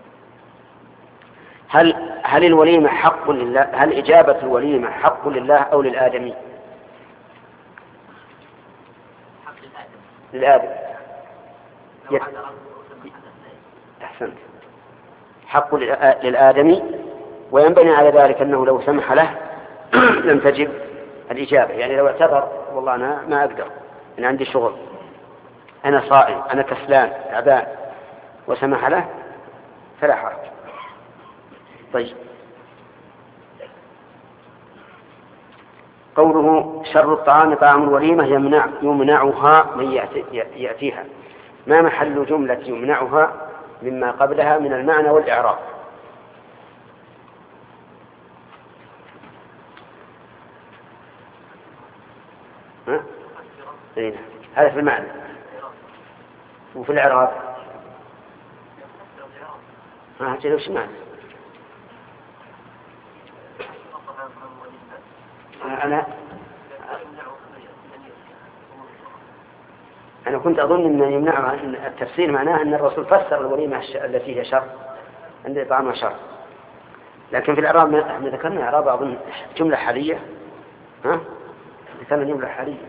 هل هل الوليمة حق لله؟ هل إجابة الوليمة حق لله أو للآدمي؟ للآدم. يت... أحسنت. حق للآدمي، وينبني على ذلك أنه لو سمح له لم تجب الإجابة. يعني لو اعتذر والله أنا ما أقدر، أنا عندي شغل، أنا صائم، أنا كسلان تعبان، وسمح له فلا حرج. طيب، قوله شر الطعام طعام الوليمة يمنع يمنعها من يأتي يأتيها، ما محل جملة يمنعها مما قبلها من المعنى والإعراب؟ ها؟ هذا في المعنى، وفي الإعراب ها هذا وش معنى؟ أنا أنا كنت أظن أن يمنعها، أن التفسير معناه أن الرسول فسر الوليمة التي هي شر عند طعامها شر، لكن في الإعراب احنا ذكرنا إعراب أظن جملة حالية. ها؟ ذكرنا جملة حالية.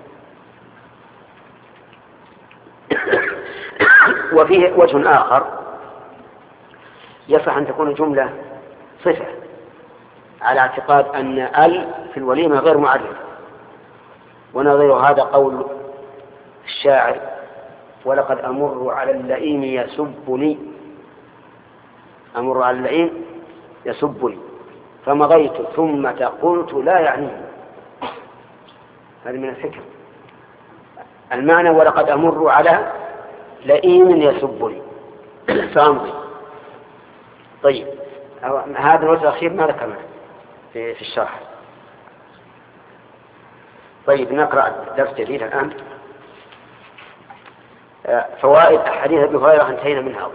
وفيه وجه آخر يصح أن تكون جملة صفة على اعتقاد أن ال في الوليمة غير معرفة، ونظير هذا قول الشاعر ولقد أمر على اللئيم يسبني، أمر على اللئيم يسبني فمضيت ثم قلت لا يعنيني. هذه من الحكم. المعنى ولقد أمر على لئيم يسبني فأمضي. طيب، هذا الوجه الأخير ما ذكرنا في في الشرح. طيب، نقرأ درس جديد الآن. فوائد حديث أبي هريرة انتهينا منها.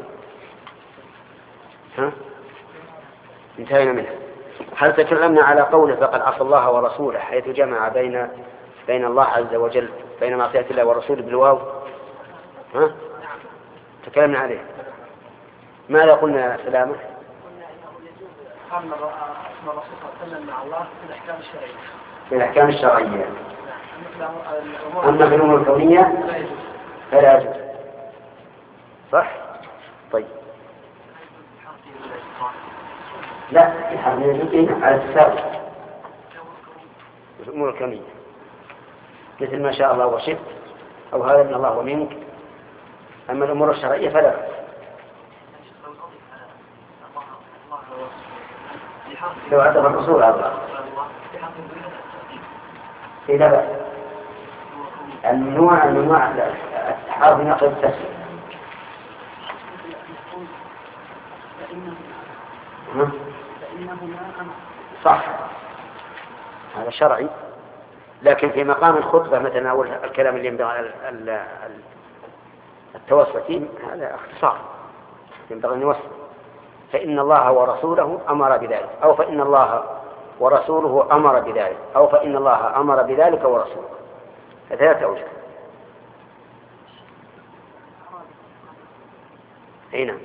ها؟ انتهينا منها. هل تكلمنا على قوله فقد عصى الله ورسوله، حيث جمع بين بين الله عز وجل بين معصية الله ورسوله بالواو؟ ها؟ تكلمنا عليه. ماذا قلنا سلامة؟ أما الرسول صلى الله عليه وسلم مع الله في الأحكام الشرعية. في الأحكام الشرعية. أما في الأمور الكونية فلا يجوز. صح؟ طيب. لا، يجوز على السابق في الأمور الكونية، مثل ما شاء الله وشئت أو هذا من الله ومنك. أما الأمور الشرعية فلا. لو عدم الرسول على الله إذا بأس النوع النوع التحارب نقل التسليم. صح، هذا شرعي، لكن في مقام الخطبة مثلا أول الكلام اللي ينبغي التوسط فيه هذا اختصار، ينبغي أن يوصل. فإن الله ورسوله أمر بذلك، أو فإن الله ورسوله أمر بذلك، أو فإن الله أمر بذلك ورسوله. ثلاثة أوجه. هنا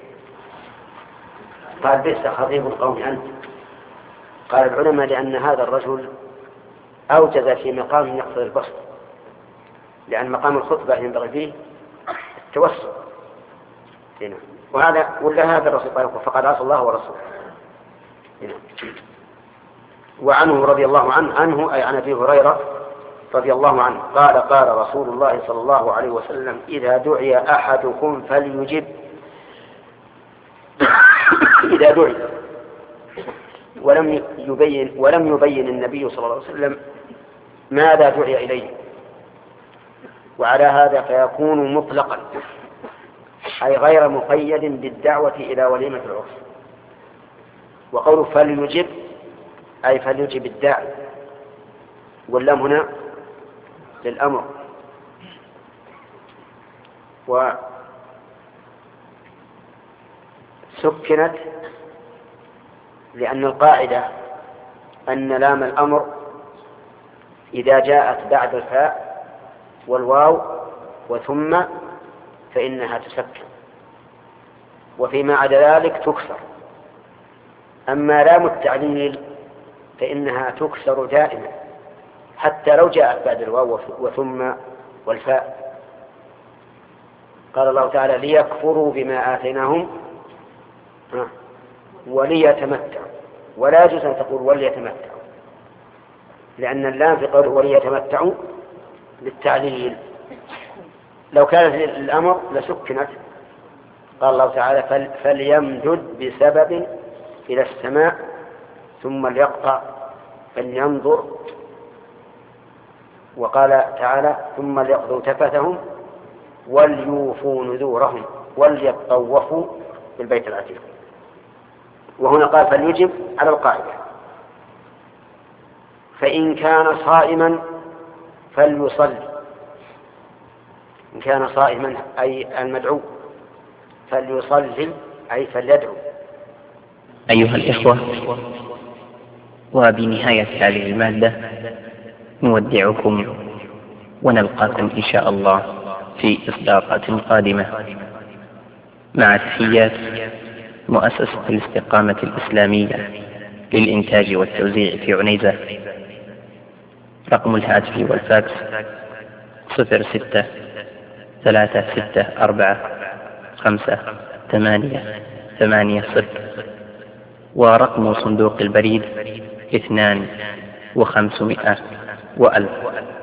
قال بئس خطيب القوم أنت. قال العلماء لأن هذا الرجل أوجز في مقام يقصد البسط، لأن مقام الخطبة ينبغي فيه التوسط. هنا وهذا ولا هذا الرسول قال فقد عصى الله ورسوله. هنا وعنه رضي الله عنه عنه أي عن أبي هريرة رضي الله عنه قال قال رسول الله صلى الله عليه وسلم إذا دعي أحدكم فليجب. إذا دعي ولم يبين ولم يبين النبي صلى الله عليه وسلم ماذا دعي إليه، وعلى هذا فيكون مطلقا أي غير مقيد بالدعوة إلى وليمة العرس. وقوله فليجب أي فليجب الداعي، واللام هنا للأمر. وسكنت لأن القاعدة أن لام الأمر إذا جاءت بعد الفاء والواو وثم فإنها تسكن، وفيما عدا ذلك تكسر. أما لام التعليل فإنها تكسر دائما حتى لو جاءت بعد الواو وثم والفاء. قال الله تعالى ليكفروا بما آتيناهم وليتمتعوا، ولا يجوز أن تقول وليتمتعوا، لأن اللام في قوله وليتمتعوا للتعليل. لو كانت الأمر لسكنت. قال الله تعالى فليمدد بسبب إلى السماء ثم ليقطع فلينظر. وقال تعالى ثم ليقضوا تفثهم وليوفوا نذورهم وليطوفوا بالبيت العتيق. وهنا قال فليجب على القاعدة. فإن كان صائما فليصلي، إن كان صائما أي المدعو فليصلي أي فليدعو. أيها الإخوة، وبنهاية هذه المادة نودعكم ونلقاكم إن شاء الله في إصدارات قادمة، مع تحيات مؤسسة الاستقامة الإسلامية للإنتاج والتوزيع في عنيزة. رقم الهاتف والفاكس صفر ستة ثلاثة ستة أربعة خمسة ثمانية ثمانية صفر، ورقم صندوق البريد اثنان وخمسمائة وألف.